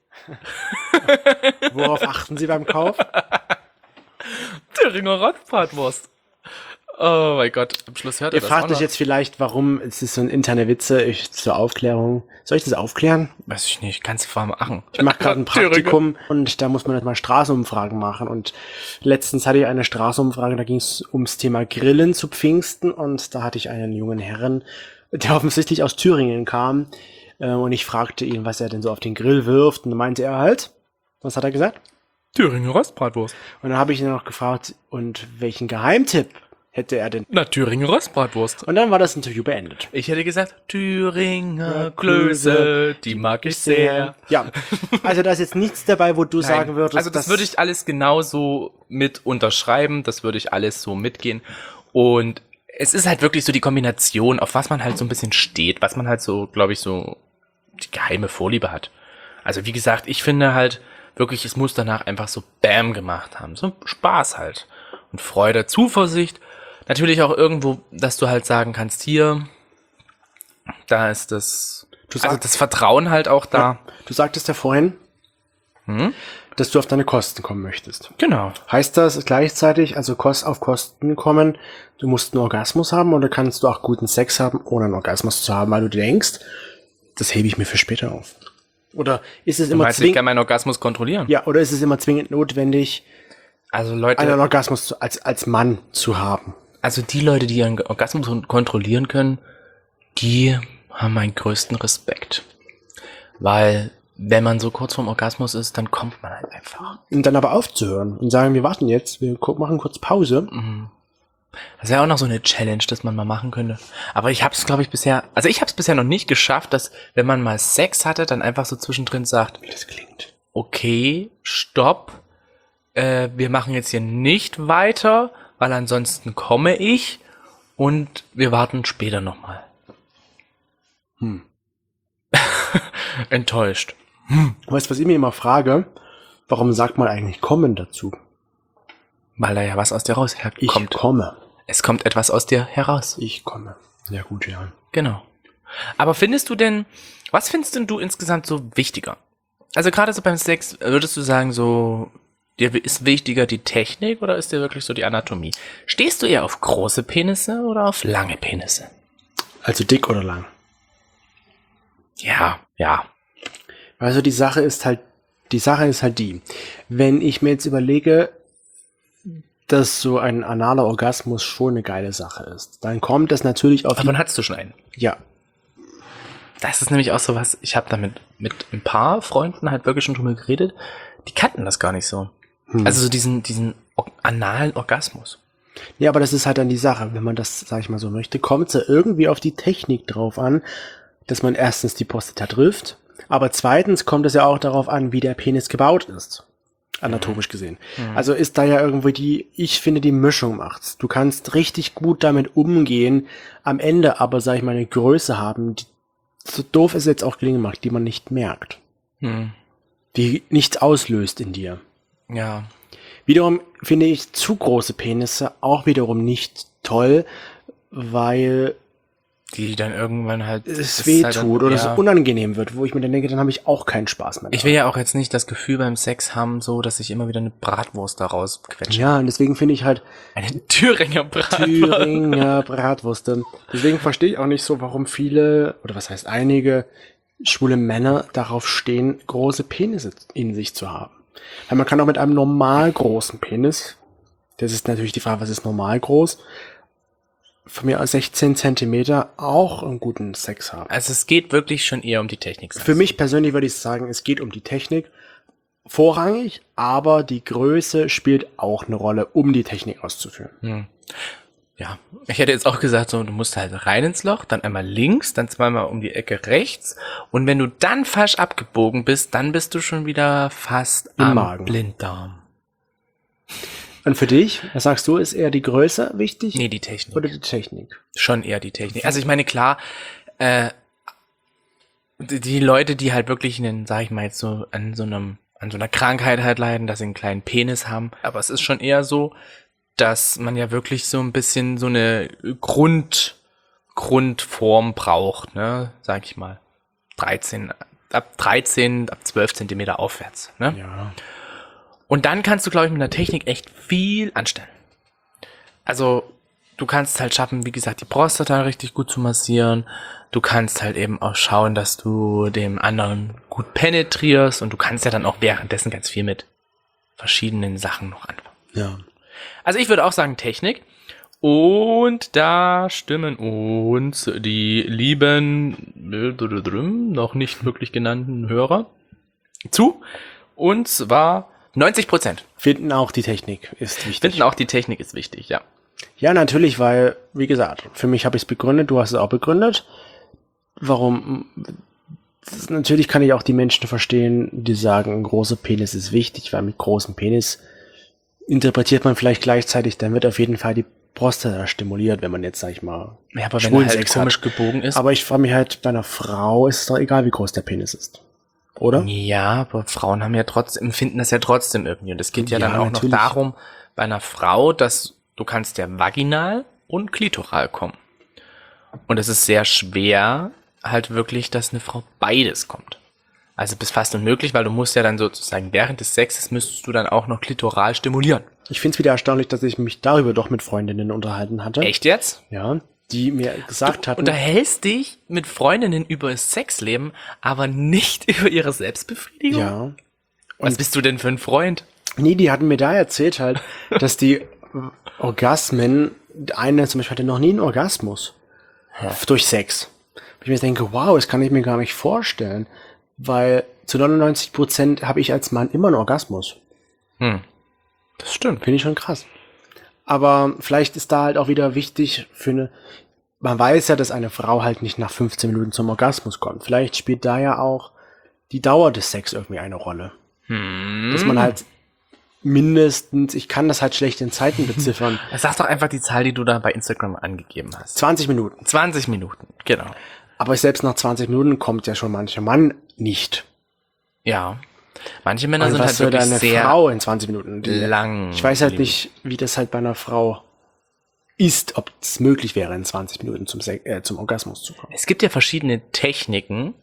Speaker 1: Worauf achten Sie beim Kauf?
Speaker 2: Thüringer Rostbratwurst. Oh mein Gott, am Schluss hört er
Speaker 1: Ihr
Speaker 2: das
Speaker 1: fragt
Speaker 2: auch
Speaker 1: euch
Speaker 2: noch.
Speaker 1: jetzt vielleicht, warum, es ist so ein interne Witze, ich, zur Aufklärung. Soll ich das aufklären?
Speaker 2: Weiß ich nicht, kannst du vorher machen.
Speaker 1: Ich mache gerade ein
Speaker 2: Thüringer.
Speaker 1: Praktikum und da muss man halt mal Straßenumfragen machen. Und letztens hatte ich eine Straßenumfrage, da ging es ums Thema Grillen zu Pfingsten und da hatte ich einen jungen Herrn, der offensichtlich aus Thüringen kam äh, und ich fragte ihn, was er denn so auf den Grill wirft und dann meinte er halt, was hat er gesagt?
Speaker 2: Thüringer Rostbratwurst.
Speaker 1: Und dann habe ich ihn noch gefragt, und welchen Geheimtipp hätte er denn?
Speaker 2: Na, Thüringer Rostbratwurst.
Speaker 1: Und dann war das Interview beendet.
Speaker 2: Ich hätte gesagt, Thüringer Klöße, die mag ich sehr.
Speaker 1: Ja, also da ist jetzt nichts dabei, wo du
Speaker 2: Nein.
Speaker 1: sagen würdest,
Speaker 2: also das
Speaker 1: dass-
Speaker 2: würde ich alles genauso mit unterschreiben, das würde ich alles so mitgehen. Und es ist halt wirklich so die Kombination, auf was man halt so ein bisschen steht, was man halt so, glaube ich, so die geheime Vorliebe hat. Also wie gesagt, ich finde halt wirklich, es muss danach einfach so Bam gemacht haben. So Spaß halt. Und Freude, Zuversicht. Natürlich auch irgendwo, dass du halt sagen kannst, hier, da ist das,
Speaker 1: Du
Speaker 2: also
Speaker 1: sagst-
Speaker 2: das Vertrauen halt auch da.
Speaker 1: Ja, du sagtest ja vorhin,
Speaker 2: Hm?
Speaker 1: dass du auf deine Kosten kommen möchtest.
Speaker 2: Genau.
Speaker 1: Heißt das gleichzeitig, also Kost auf Kosten kommen, du musst einen Orgasmus haben oder kannst du auch guten Sex haben, ohne einen Orgasmus zu haben, weil du denkst, das hebe ich mir für später auf? Oder ist es
Speaker 2: Du
Speaker 1: immer
Speaker 2: meinst, ich
Speaker 1: zwingend,
Speaker 2: kann meinen Orgasmus kontrollieren?
Speaker 1: ja, oder ist es immer zwingend notwendig,
Speaker 2: Also Leute,
Speaker 1: einen Orgasmus zu, als, als Mann zu haben?
Speaker 2: also die Leute, die ihren Orgasmus kon- kontrollieren können, die haben meinen größten Respekt. Weil, wenn man so kurz vorm Orgasmus ist, dann kommt man halt einfach.
Speaker 1: Und dann aber aufzuhören und sagen, wir warten jetzt, wir gu- machen kurz Pause.
Speaker 2: Das wäre auch noch so eine Challenge, dass man mal machen könnte. Aber ich habe es, glaube ich, bisher, also ich habe es bisher noch nicht geschafft, dass, wenn man mal Sex hatte, dann einfach so zwischendrin sagt,
Speaker 1: Wie das klingt.
Speaker 2: okay, stopp, äh, wir machen jetzt hier nicht weiter, weil ansonsten komme ich und wir warten später nochmal.
Speaker 1: Hm.
Speaker 2: Enttäuscht.
Speaker 1: Weißt du, was ich mir immer frage? Warum sagt man eigentlich kommen dazu?
Speaker 2: Weil da ja was aus dir raus
Speaker 1: Ich
Speaker 2: herkommt.
Speaker 1: komme.
Speaker 2: Es kommt etwas aus dir heraus.
Speaker 1: Ich komme. Ja gut, ja.
Speaker 2: Genau. Aber findest du denn, was findest denn du insgesamt so wichtiger? Also gerade so beim Sex, würdest du sagen so, dir ist wichtiger die Technik oder ist dir wirklich so die Anatomie? Stehst du eher auf große Penisse oder auf lange Penisse?
Speaker 1: Also dick oder lang?
Speaker 2: Ja, ja.
Speaker 1: Also die Sache ist halt, die Sache ist halt die, wenn ich mir jetzt überlege, dass so ein analer Orgasmus schon eine geile Sache ist, dann kommt das natürlich auf
Speaker 2: Aber
Speaker 1: die,
Speaker 2: wann hattest du schon einen?
Speaker 1: ja,
Speaker 2: Das ist nämlich auch so was, ich habe damit mit ein paar Freunden halt wirklich schon drüber geredet, die kannten das gar nicht so.
Speaker 1: Hm.
Speaker 2: Also so diesen, diesen or- analen Orgasmus.
Speaker 1: ja, aber das ist halt dann die Sache, wenn man das, sag ich mal so möchte, kommt es ja irgendwie auf die Technik drauf an, dass man erstens die Prostata trifft, aber zweitens kommt es ja auch darauf an, wie der Penis gebaut ist. Anatomisch gesehen. Also ist da ja irgendwie die, ich finde, die Mischung macht's. Du kannst richtig gut damit umgehen, am Ende aber, sag ich mal, eine Größe haben, die, so doof es jetzt auch klingen mag, die man nicht merkt.
Speaker 2: Hm.
Speaker 1: Die nichts auslöst in dir.
Speaker 2: Ja.
Speaker 1: Wiederum finde ich zu große Penisse auch wiederum nicht toll, weil
Speaker 2: Die dann irgendwann halt...
Speaker 1: es
Speaker 2: das
Speaker 1: weh
Speaker 2: ist halt
Speaker 1: tut
Speaker 2: dann-
Speaker 1: oder
Speaker 2: ja.
Speaker 1: es unangenehm wird, wo ich mir dann denke, dann habe ich auch keinen Spaß mehr.
Speaker 2: Ich will ja auch jetzt nicht das Gefühl beim Sex haben, so, dass ich immer wieder eine Bratwurst da rausquetsche.
Speaker 1: Ja, und deswegen finde ich halt
Speaker 2: Eine Thüringer Bratwurst.
Speaker 1: Thüringer Bratwurste. Deswegen verstehe ich auch nicht so, warum viele, oder was heißt einige, schwule Männer darauf stehen, große Penisse in sich zu haben. Weil man kann auch mit einem normal großen Penis, das ist natürlich die Frage, was ist normal groß, von mir aus sechzehn Zentimeter auch einen guten Sex haben.
Speaker 2: Also es geht wirklich schon eher um die Technik.
Speaker 1: Für mich persönlich würde ich sagen, es geht um die Technik vorrangig, aber die Größe spielt auch eine Rolle, um die Technik auszuführen.
Speaker 2: Hm. Ja, ich hätte jetzt auch gesagt, so, du musst halt rein ins Loch, dann einmal links, dann zweimal um die Ecke rechts und wenn du dann falsch abgebogen bist, dann bist du schon wieder fast
Speaker 1: Im
Speaker 2: am
Speaker 1: Magen.
Speaker 2: Blinddarm.
Speaker 1: Und für dich, was sagst du, ist eher die Größe wichtig
Speaker 2: Nee, die Technik.
Speaker 1: oder die Technik?
Speaker 2: Schon eher die Technik. Also ich meine, klar, äh, die, die Leute, die halt wirklich einen, sag ich mal jetzt so, an so einem, an so einer Krankheit halt leiden, dass sie einen kleinen Penis haben. Aber es ist schon eher so, dass man ja wirklich so ein bisschen so eine Grund, Grundform braucht, ne, sag ich mal. dreizehn, ab dreizehn, ab zwölf Zentimeter aufwärts, ne?
Speaker 1: Ja.
Speaker 2: Und dann kannst du, glaube ich, mit der Technik echt viel anstellen. Also, du kannst halt schaffen, wie gesagt, die Prostata richtig gut zu massieren. Du kannst halt eben auch schauen, dass du dem anderen gut penetrierst und du kannst ja dann auch währenddessen ganz viel mit verschiedenen Sachen noch anfangen.
Speaker 1: Ja.
Speaker 2: Also ich würde auch sagen Technik. Und da stimmen uns die lieben, noch nicht wirklich genannten Hörer zu. Und zwar neunzig Prozent.
Speaker 1: Finden auch die Technik ist wichtig.
Speaker 2: Finden auch die Technik ist wichtig, ja.
Speaker 1: Ja, natürlich, weil, wie gesagt, für mich habe ich es begründet, du hast es auch begründet. Warum? Das, natürlich kann ich auch die Menschen verstehen, die sagen, ein großer Penis ist wichtig, weil mit großem Penis interpretiert man vielleicht gleichzeitig, dann wird auf jeden Fall die Prostata stimuliert, wenn man jetzt, sag ich mal,
Speaker 2: Ja, aber wenn er
Speaker 1: schwulen
Speaker 2: halt
Speaker 1: Sex
Speaker 2: komisch
Speaker 1: hat.
Speaker 2: gebogen ist.
Speaker 1: Aber ich frage mich halt, bei einer Frau ist es doch egal, wie groß der Penis ist. Oder?
Speaker 2: Ja, aber Frauen haben ja trotzdem, empfinden das ja trotzdem irgendwie. Und es geht ja,
Speaker 1: Ja,
Speaker 2: dann auch
Speaker 1: natürlich.
Speaker 2: noch darum, bei einer Frau, dass du kannst ja vaginal und klitoral kommen. Und es ist sehr schwer, halt wirklich, dass eine Frau beides kommt. Also bis fast unmöglich, weil du musst ja dann sozusagen während des Sexes müsstest du dann auch noch klitoral stimulieren.
Speaker 1: Ich finde es wieder erstaunlich, dass ich mich darüber doch mit Freundinnen unterhalten hatte.
Speaker 2: Echt jetzt?
Speaker 1: Ja, die mir gesagt
Speaker 2: Du
Speaker 1: hatten,
Speaker 2: unterhältst dich mit Freundinnen über das Sexleben, aber nicht über ihre Selbstbefriedigung?
Speaker 1: ja,
Speaker 2: Was bist du denn für ein Freund?
Speaker 1: nee, die hatten mir da erzählt halt, dass die Orgasmen, eine zum Beispiel hatte noch nie einen Orgasmus durch Sex. Ich mir denke, wow, das kann ich mir gar nicht vorstellen, weil zu neunundneunzig Prozent habe ich als Mann immer einen Orgasmus.
Speaker 2: Hm. Das stimmt.
Speaker 1: Finde ich schon krass. Aber vielleicht ist da halt auch wieder wichtig für eine, man weiß ja, dass eine Frau halt nicht nach fünfzehn Minuten zum Orgasmus kommt. Vielleicht spielt da ja auch die Dauer des Sex irgendwie eine Rolle.
Speaker 2: Hm.
Speaker 1: Dass man halt mindestens, ich kann das halt schlecht in Zeiten beziffern,
Speaker 2: Sag doch einfach die Zahl, die du da bei Instagram angegeben hast.
Speaker 1: zwanzig Minuten.
Speaker 2: zwanzig Minuten, genau.
Speaker 1: Aber selbst nach zwanzig Minuten kommt ja schon mancher Mann nicht.
Speaker 2: Ja. Manche Männer
Speaker 1: Und
Speaker 2: sind
Speaker 1: was
Speaker 2: halt
Speaker 1: soll
Speaker 2: wirklich
Speaker 1: eine
Speaker 2: sehr
Speaker 1: Frau in zwanzig Minuten? Die,
Speaker 2: lang.
Speaker 1: ich weiß halt nicht, wie das halt bei einer Frau ist, ob es möglich wäre, in zwanzig Minuten zum, Se äh, zum Orgasmus zu kommen.
Speaker 2: Es gibt ja verschiedene Techniken,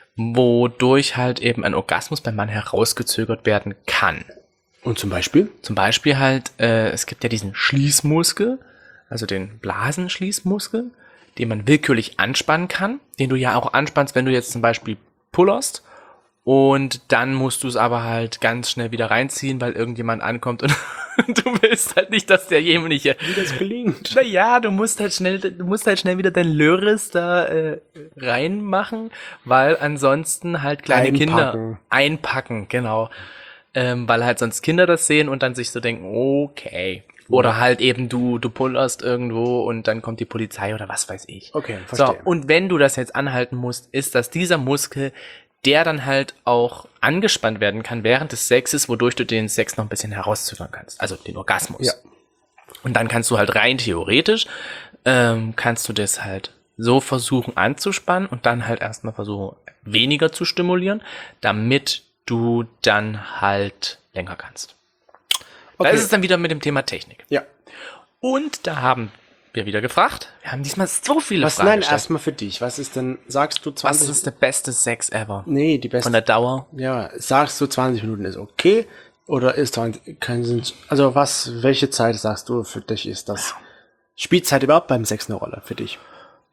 Speaker 2: wodurch halt eben ein Orgasmus beim Mann herausgezögert werden kann.
Speaker 1: Und zum Beispiel?
Speaker 2: Zum Beispiel halt, äh, es gibt ja diesen Schließmuskel, also den Blasenschließmuskel, den man willkürlich anspannen kann, den du ja auch anspannst, wenn du jetzt zum Beispiel pullerst. Und dann musst du es aber halt ganz schnell wieder reinziehen, weil irgendjemand ankommt und du willst halt nicht, dass derjenige...
Speaker 1: Wie das gelingt.
Speaker 2: Naja, du musst halt schnell, du musst halt schnell wieder dein Löris da äh, reinmachen, weil ansonsten halt kleine
Speaker 1: Einpacken.
Speaker 2: Kinder einpacken, genau. Ähm, weil halt sonst Kinder das sehen und dann sich so denken, okay. Oder halt eben du, du pullerst irgendwo und dann kommt die Polizei oder was weiß ich.
Speaker 1: Okay,
Speaker 2: So,
Speaker 1: verstehe.
Speaker 2: und wenn du das jetzt anhalten musst, ist das dieser Muskel, der dann halt auch angespannt werden kann während des Sexes, wodurch du den Sex noch ein bisschen herauszögern kannst. Also den Orgasmus.
Speaker 1: Ja.
Speaker 2: Und dann kannst du halt rein theoretisch, ähm, kannst du das halt so versuchen anzuspannen und dann halt erstmal versuchen, weniger zu stimulieren, damit du dann halt länger kannst.
Speaker 1: Okay.
Speaker 2: Da ist es dann wieder mit dem Thema Technik.
Speaker 1: Ja.
Speaker 2: Und da haben wir wieder gefragt. Wir haben diesmal so viele
Speaker 1: Was,
Speaker 2: Fragen
Speaker 1: nein,
Speaker 2: gestellt.
Speaker 1: erstmal für dich. Was ist denn, sagst du zwanzig?
Speaker 2: Was ist der beste Sex ever?
Speaker 1: Nee, die beste.
Speaker 2: Von der Dauer?
Speaker 1: Ja, sagst du zwanzig Minuten ist okay? Oder ist zwanzig, kein Sinn? Also was, welche Zeit sagst du für dich ist das? Spielt Zeit überhaupt beim Sex eine Rolle für dich?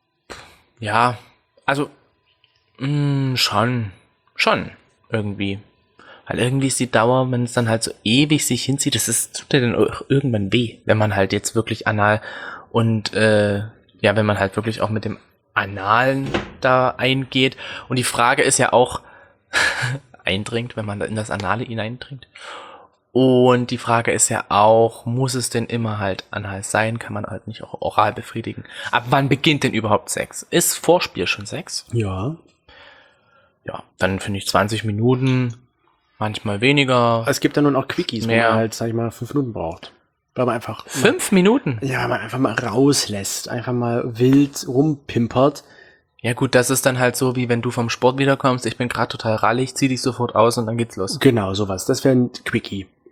Speaker 2: Ja, also mh, schon, schon irgendwie. Weil irgendwie ist die Dauer, wenn es dann halt so ewig sich hinzieht, das ist, tut dir dann auch irgendwann weh, wenn man halt jetzt wirklich anal und äh, ja, wenn man halt wirklich auch mit dem Analen da eingeht. Und die Frage ist ja auch, eindringt, wenn man da in das Anale hineindringt. Und die Frage ist ja auch, muss es denn immer halt anal sein? Kann man halt nicht auch oral befriedigen? Ab wann beginnt denn überhaupt Sex? Ist Vorspiel schon Sex?
Speaker 1: Ja.
Speaker 2: Ja, dann finde ich zwanzig Minuten, manchmal weniger.
Speaker 1: Es gibt ja nun auch Quickies, wo
Speaker 2: Mehr.
Speaker 1: man halt, sag ich mal, fünf Minuten braucht. Weil man einfach,
Speaker 2: Fünf Minuten?
Speaker 1: ja, man einfach mal rauslässt, einfach mal wild rumpimpert.
Speaker 2: Ja gut, das ist dann halt so, wie wenn du vom Sport wiederkommst, ich bin gerade total rallig, zieh dich sofort aus und dann geht's los.
Speaker 1: Genau, sowas. Das wäre ein Quickie.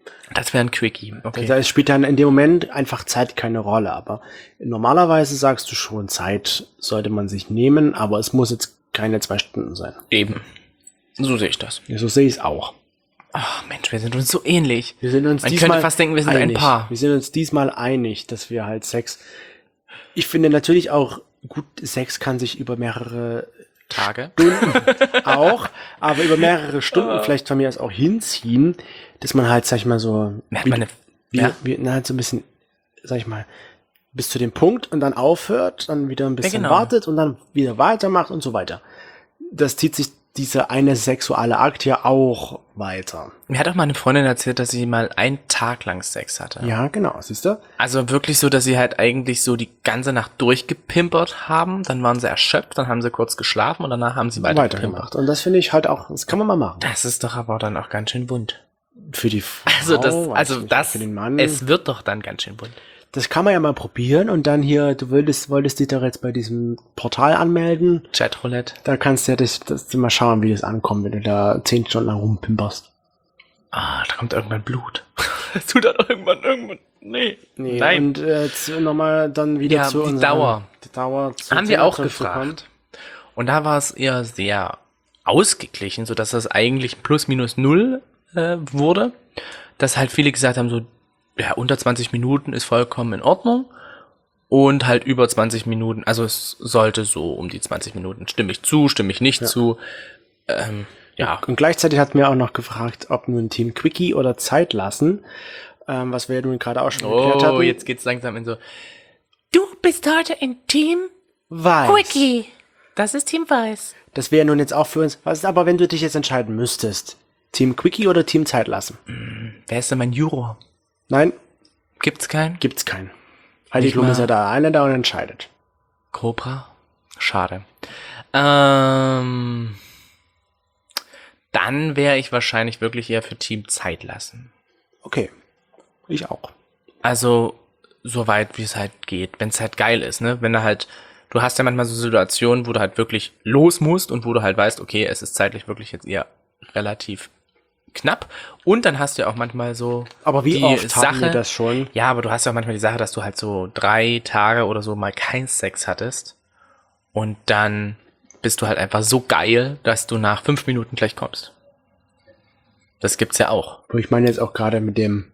Speaker 2: Das wäre ein Quickie, okay.
Speaker 1: Da spielt dann in dem Moment einfach Zeit keine Rolle, aber normalerweise sagst du schon, Zeit sollte man sich nehmen, aber es muss jetzt keine zwei Stunden sein.
Speaker 2: Eben. So sehe ich das.
Speaker 1: Ja, so sehe ich es auch.
Speaker 2: Ach Mensch, wir sind uns so ähnlich.
Speaker 1: Wir sind uns
Speaker 2: Man
Speaker 1: diesmal
Speaker 2: könnte fast denken, wir sind
Speaker 1: einig.
Speaker 2: ein Paar.
Speaker 1: Wir sind uns diesmal einig, dass wir halt Sex. Ich finde natürlich auch, gut, Sex kann sich über mehrere
Speaker 2: Tage.
Speaker 1: Stunden auch, aber über mehrere Stunden vielleicht von mir aus auch hinziehen, dass man halt, sag ich mal, so,
Speaker 2: Merkt
Speaker 1: wie,
Speaker 2: man eine,
Speaker 1: wie,
Speaker 2: ja.
Speaker 1: wie, na, halt so ein bisschen, sag ich mal, bis zu dem Punkt und dann aufhört, dann wieder ein bisschen
Speaker 2: genau.
Speaker 1: wartet und dann wieder weitermacht und so weiter. Das zieht sich dieser eine sexuelle Akt ja auch weiter.
Speaker 2: Mir hat auch mal eine Freundin erzählt, dass sie mal einen Tag lang Sex hatte.
Speaker 1: Ja, genau, siehst du?
Speaker 2: Also wirklich so, dass sie halt eigentlich so die ganze Nacht durchgepimpert haben, dann waren sie erschöpft, dann haben sie kurz geschlafen und danach haben sie weiter
Speaker 1: Weitergemacht. Und das finde ich halt auch, das kann man mal machen.
Speaker 2: Das ist doch aber dann auch ganz schön bunt.
Speaker 1: Für die Frau,
Speaker 2: Also das,
Speaker 1: weiß
Speaker 2: also
Speaker 1: nicht,
Speaker 2: das,
Speaker 1: für den Mann.
Speaker 2: es wird doch dann ganz schön bunt.
Speaker 1: Das kann man ja mal probieren und dann hier, du wolltest, wolltest dich doch jetzt bei diesem Portal anmelden.
Speaker 2: Chatroulette.
Speaker 1: Da kannst du ja das, das mal schauen, wie das ankommt, wenn du da zehn Stunden lang rumpimperst.
Speaker 2: Ah, da kommt irgendwann Blut. Das tut dann irgendwann, irgendwann, nee.
Speaker 1: Nee,
Speaker 2: Nein.
Speaker 1: und äh, nochmal dann wieder
Speaker 2: Ja,
Speaker 1: zu
Speaker 2: die
Speaker 1: unserer-
Speaker 2: Dauer.
Speaker 1: Die Dauer zu
Speaker 2: Haben wir auch
Speaker 1: Zähneputzen zu kommen.
Speaker 2: gefragt. Und da war es eher sehr ausgeglichen, so dass das eigentlich plus minus null äh, wurde. Dass halt viele gesagt haben, so, ja, unter zwanzig Minuten ist vollkommen in Ordnung. Und halt über zwanzig Minuten, also es sollte so um die zwanzig Minuten. Stimme ich zu, stimme ich nicht
Speaker 1: Ja.
Speaker 2: zu. Ähm, ja,
Speaker 1: Und gleichzeitig hat mir auch noch gefragt, ob nun Team Quickie oder Zeit lassen, ähm, was wir ja nun gerade auch schon geklärt
Speaker 2: oh,
Speaker 1: hatten.
Speaker 2: jetzt geht's langsam in so, du bist heute in Team
Speaker 1: Weiß.
Speaker 2: Quickie. Das ist Team Weiß.
Speaker 1: Das wäre nun jetzt auch für uns. Was ist aber, wenn du dich jetzt entscheiden müsstest? Team Quickie oder Team Zeit lassen?
Speaker 2: Wer ist denn mein Juror?
Speaker 1: Nein,
Speaker 2: Gibt's keinen?
Speaker 1: gibt's keinen. Heidi
Speaker 2: Nicht
Speaker 1: Klum
Speaker 2: mal-
Speaker 1: ist ja da einer da und entscheidet.
Speaker 2: Cobra? Schade. Ähm, dann wäre ich wahrscheinlich wirklich eher für Team Zeit lassen.
Speaker 1: Okay. Ich auch.
Speaker 2: Also, so weit wie es halt geht. Wenn es halt geil ist, ne? Wenn du halt, du hast ja manchmal so Situationen, wo du halt wirklich los musst und wo du halt weißt, okay, es ist zeitlich wirklich jetzt eher relativ knapp. Und dann hast du ja auch manchmal so
Speaker 1: Aber wie
Speaker 2: die
Speaker 1: oft haben
Speaker 2: Sache,
Speaker 1: wir das schon?
Speaker 2: Ja, aber du hast ja auch manchmal die Sache, dass du halt so drei Tage oder so mal keinen Sex hattest und dann bist du halt einfach so geil, dass du nach fünf Minuten gleich kommst. Das gibt's ja auch.
Speaker 1: Ich meine jetzt auch gerade mit dem,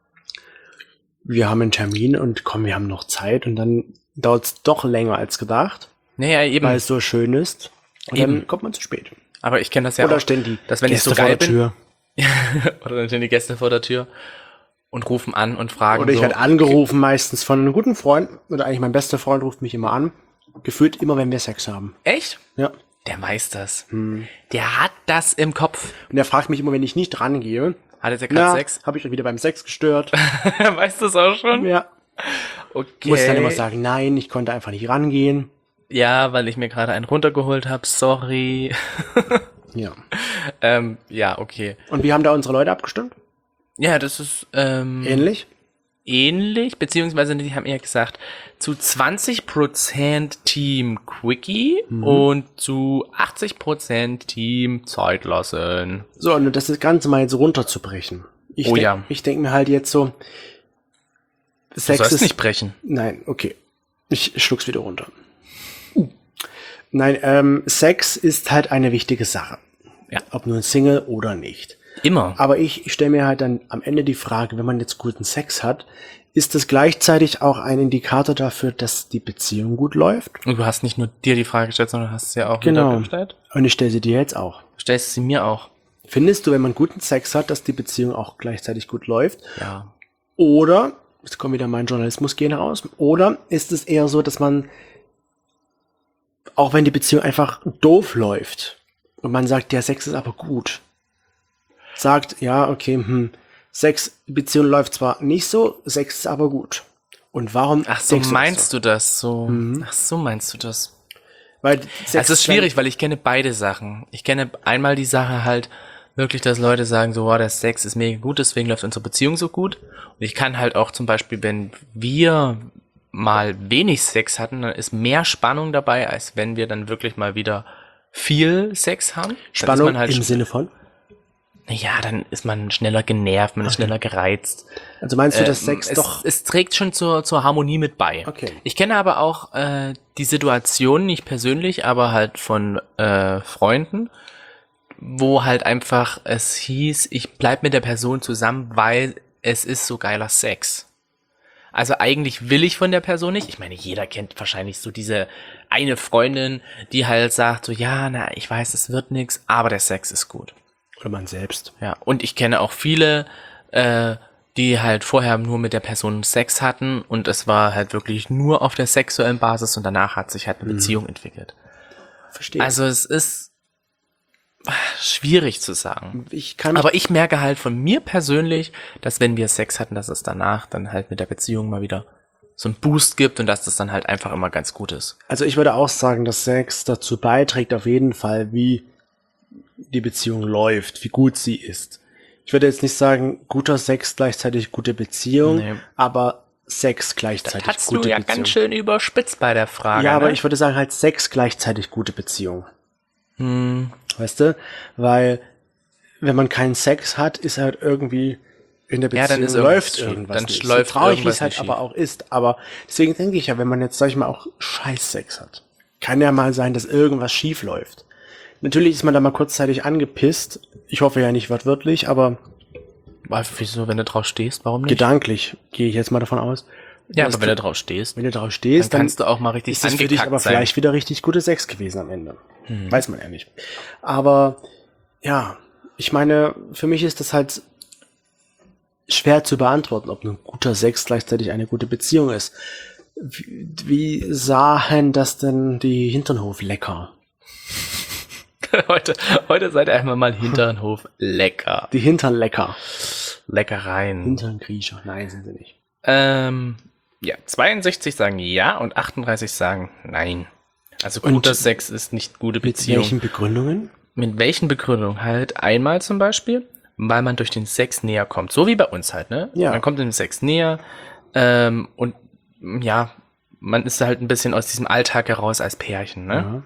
Speaker 1: wir haben einen Termin und komm, wir haben noch Zeit und dann dauert es doch länger als gedacht,
Speaker 2: Naja, eben.
Speaker 1: weil es so schön ist. Und
Speaker 2: Eben.
Speaker 1: dann kommt man zu spät.
Speaker 2: Aber ich kenne das ja
Speaker 1: Oder
Speaker 2: auch,
Speaker 1: stehen die
Speaker 2: dass wenn
Speaker 1: Gäste
Speaker 2: ich so
Speaker 1: vor
Speaker 2: geil
Speaker 1: der
Speaker 2: bin,
Speaker 1: Tür.
Speaker 2: oder dann stehen die Gäste vor der Tür und rufen an und fragen
Speaker 1: Oder ich
Speaker 2: so,
Speaker 1: werde angerufen meistens von einem guten Freund, oder eigentlich mein bester Freund ruft mich immer an. Gefühlt immer, wenn wir Sex haben.
Speaker 2: echt?
Speaker 1: Ja.
Speaker 2: Der weiß das.
Speaker 1: Hm.
Speaker 2: Der hat das im Kopf.
Speaker 1: Und er fragt mich immer, wenn ich nicht rangehe.
Speaker 2: Hat er gerade
Speaker 1: Na,
Speaker 2: Sex?
Speaker 1: habe ich euch wieder beim Sex gestört?
Speaker 2: Weißt du es auch schon?
Speaker 1: Ja.
Speaker 2: Okay.
Speaker 1: Muss dann immer sagen, nein, ich konnte einfach nicht rangehen.
Speaker 2: Ja, weil ich mir gerade einen runtergeholt habe. Sorry.
Speaker 1: Ja.
Speaker 2: ähm, ja, okay.
Speaker 1: Und wie haben da unsere Leute abgestimmt?
Speaker 2: Ja, das ist ähm,
Speaker 1: Ähnlich?
Speaker 2: ähnlich, beziehungsweise die haben eher gesagt, zu zwanzig Prozent Team Quickie
Speaker 1: Mhm.
Speaker 2: und zu achtzig Prozent Team Zeit lassen.
Speaker 1: So, und das Ganze mal jetzt runterzubrechen. Ich
Speaker 2: Oh
Speaker 1: denk,
Speaker 2: ja.
Speaker 1: Ich denke mir halt jetzt so,
Speaker 2: Du
Speaker 1: Sex
Speaker 2: sollst
Speaker 1: ist
Speaker 2: nicht brechen.
Speaker 1: Nein, okay. Ich schluck's wieder runter. Nein, ähm, Sex ist halt eine wichtige Sache.
Speaker 2: Ja.
Speaker 1: Ob nun Single oder nicht.
Speaker 2: Immer.
Speaker 1: Aber ich, ich stelle mir halt dann am Ende die Frage, wenn man jetzt guten Sex hat, ist das gleichzeitig auch ein Indikator dafür, dass die Beziehung gut läuft?
Speaker 2: Und du hast nicht nur dir die Frage gestellt, sondern hast sie ja auch
Speaker 1: Genau.
Speaker 2: wieder gestellt.
Speaker 1: Und ich stelle sie dir jetzt auch.
Speaker 2: Stellst sie mir auch.
Speaker 1: Findest du, wenn man guten Sex hat, dass die Beziehung auch gleichzeitig gut läuft?
Speaker 2: Ja.
Speaker 1: Oder, jetzt kommt wieder mein Journalismus-Gen raus, oder ist es eher so, dass man, auch wenn die Beziehung einfach doof läuft und man sagt, der Sex ist aber gut, sagt, ja, okay, hm, Sex, die Beziehung läuft zwar nicht so, Sex ist aber gut. Und warum
Speaker 2: Ach so,
Speaker 1: denkst du das
Speaker 2: meinst
Speaker 1: so?
Speaker 2: du das so?
Speaker 1: Mhm.
Speaker 2: Ach so, meinst du das?
Speaker 1: Weil Sex
Speaker 2: Es ist schwierig, weil ich kenne beide Sachen. Ich kenne einmal die Sache halt wirklich, dass Leute sagen so, wow, der Sex ist mega gut, deswegen läuft unsere Beziehung so gut. Und ich kann halt auch zum Beispiel, wenn wir mal wenig Sex hatten, dann ist mehr Spannung dabei, als wenn wir dann wirklich mal wieder viel Sex haben. Dann ist
Speaker 1: Spannung
Speaker 2: man halt
Speaker 1: im
Speaker 2: sch-
Speaker 1: Sinne von?
Speaker 2: Ja, dann ist man schneller genervt, man ist
Speaker 1: Okay.
Speaker 2: schneller gereizt.
Speaker 1: Also meinst du, dass
Speaker 2: Ähm,
Speaker 1: Sex
Speaker 2: es,
Speaker 1: doch...
Speaker 2: Es trägt schon zur, zur Harmonie mit bei.
Speaker 1: Okay.
Speaker 2: Ich kenne aber auch äh, die Situation, nicht persönlich, aber halt von äh, Freunden, wo halt einfach es hieß, ich bleib mit der Person zusammen, weil es ist so geiler Sex. Also eigentlich will ich von der Person nicht. Ich meine, jeder kennt wahrscheinlich so diese eine Freundin, die halt sagt so, ja, na, ich weiß, es wird nix, aber der Sex ist gut.
Speaker 1: Oder man selbst.
Speaker 2: Ja, und ich kenne auch viele, äh, die halt vorher nur mit der Person Sex hatten und es war halt wirklich nur auf der sexuellen Basis und danach hat sich halt eine Beziehung entwickelt.
Speaker 1: Verstehe.
Speaker 2: Also es ist ah, schwierig zu sagen.
Speaker 1: ich kann...
Speaker 2: Aber ich merke halt von mir persönlich, dass wenn wir Sex hatten, dass es danach dann halt mit der Beziehung mal wieder so einen Boost gibt und dass das dann halt einfach immer ganz gut ist.
Speaker 1: Also ich würde auch sagen, dass Sex dazu beiträgt auf jeden Fall, wie die Beziehung läuft, wie gut sie ist. Ich würde jetzt nicht sagen, guter Sex gleichzeitig gute Beziehung,
Speaker 2: Nee.
Speaker 1: aber Sex gleichzeitig
Speaker 2: Hast
Speaker 1: gute
Speaker 2: du ja
Speaker 1: Beziehung.
Speaker 2: ganz schön überspitzt bei der Frage.
Speaker 1: ja, aber
Speaker 2: ne?
Speaker 1: ich würde sagen halt Sex gleichzeitig gute Beziehung.
Speaker 2: Hm,
Speaker 1: Weißt du? Weil wenn man keinen Sex hat, ist halt irgendwie in der
Speaker 2: Ja,
Speaker 1: Beziehung
Speaker 2: dann ist irgendwas
Speaker 1: läuft
Speaker 2: schief.
Speaker 1: irgendwas
Speaker 2: Dann
Speaker 1: nicht.
Speaker 2: läuft
Speaker 1: so traurig, wie
Speaker 2: irgendwas
Speaker 1: es halt
Speaker 2: nicht
Speaker 1: aber
Speaker 2: schief.
Speaker 1: auch ist. Aber deswegen denke ich ja, wenn man jetzt, sag ich mal, auch Scheiß-Sex hat, kann ja mal sein, dass irgendwas schief läuft. Natürlich ist man da mal kurzzeitig angepisst. Ich hoffe ja nicht wortwörtlich, aber
Speaker 2: aber wieso, wenn du drauf stehst, warum nicht?
Speaker 1: gedanklich gehe ich jetzt mal davon aus.
Speaker 2: Ja,
Speaker 1: dass
Speaker 2: aber wenn
Speaker 1: du-
Speaker 2: du drauf stehst,
Speaker 1: wenn du drauf
Speaker 2: dann
Speaker 1: stehst, dann,
Speaker 2: kannst du auch mal richtig
Speaker 1: ist es für dich
Speaker 2: angekackt
Speaker 1: aber
Speaker 2: sein.
Speaker 1: vielleicht wieder richtig gute Sex gewesen am Ende. Weiß man ja nicht. Aber ja, ich meine, für mich ist das halt schwer zu beantworten, ob ein guter Sex gleichzeitig eine gute Beziehung ist. Wie, wie sahen das denn die Hinternhof-Lecker?
Speaker 2: heute, heute seid ihr einmal mal hinteren Hof lecker.
Speaker 1: Die Hinternlecker.
Speaker 2: Leckereien.
Speaker 1: Hinternkriecher. Nein, sind sie nicht.
Speaker 2: Ähm, ja, zweiundsechzig sagen ja und achtunddreißig sagen nein. Also
Speaker 1: Und
Speaker 2: guter Sex ist nicht gute
Speaker 1: Mit
Speaker 2: Beziehung.
Speaker 1: welchen Begründungen?
Speaker 2: Mit welchen Begründungen? Halt einmal zum Beispiel, weil man durch den Sex näher kommt. So wie bei uns halt, ne?
Speaker 1: Ja.
Speaker 2: Man kommt dem Sex näher ähm, und ja, man ist halt ein bisschen aus diesem Alltag heraus als Pärchen, ne?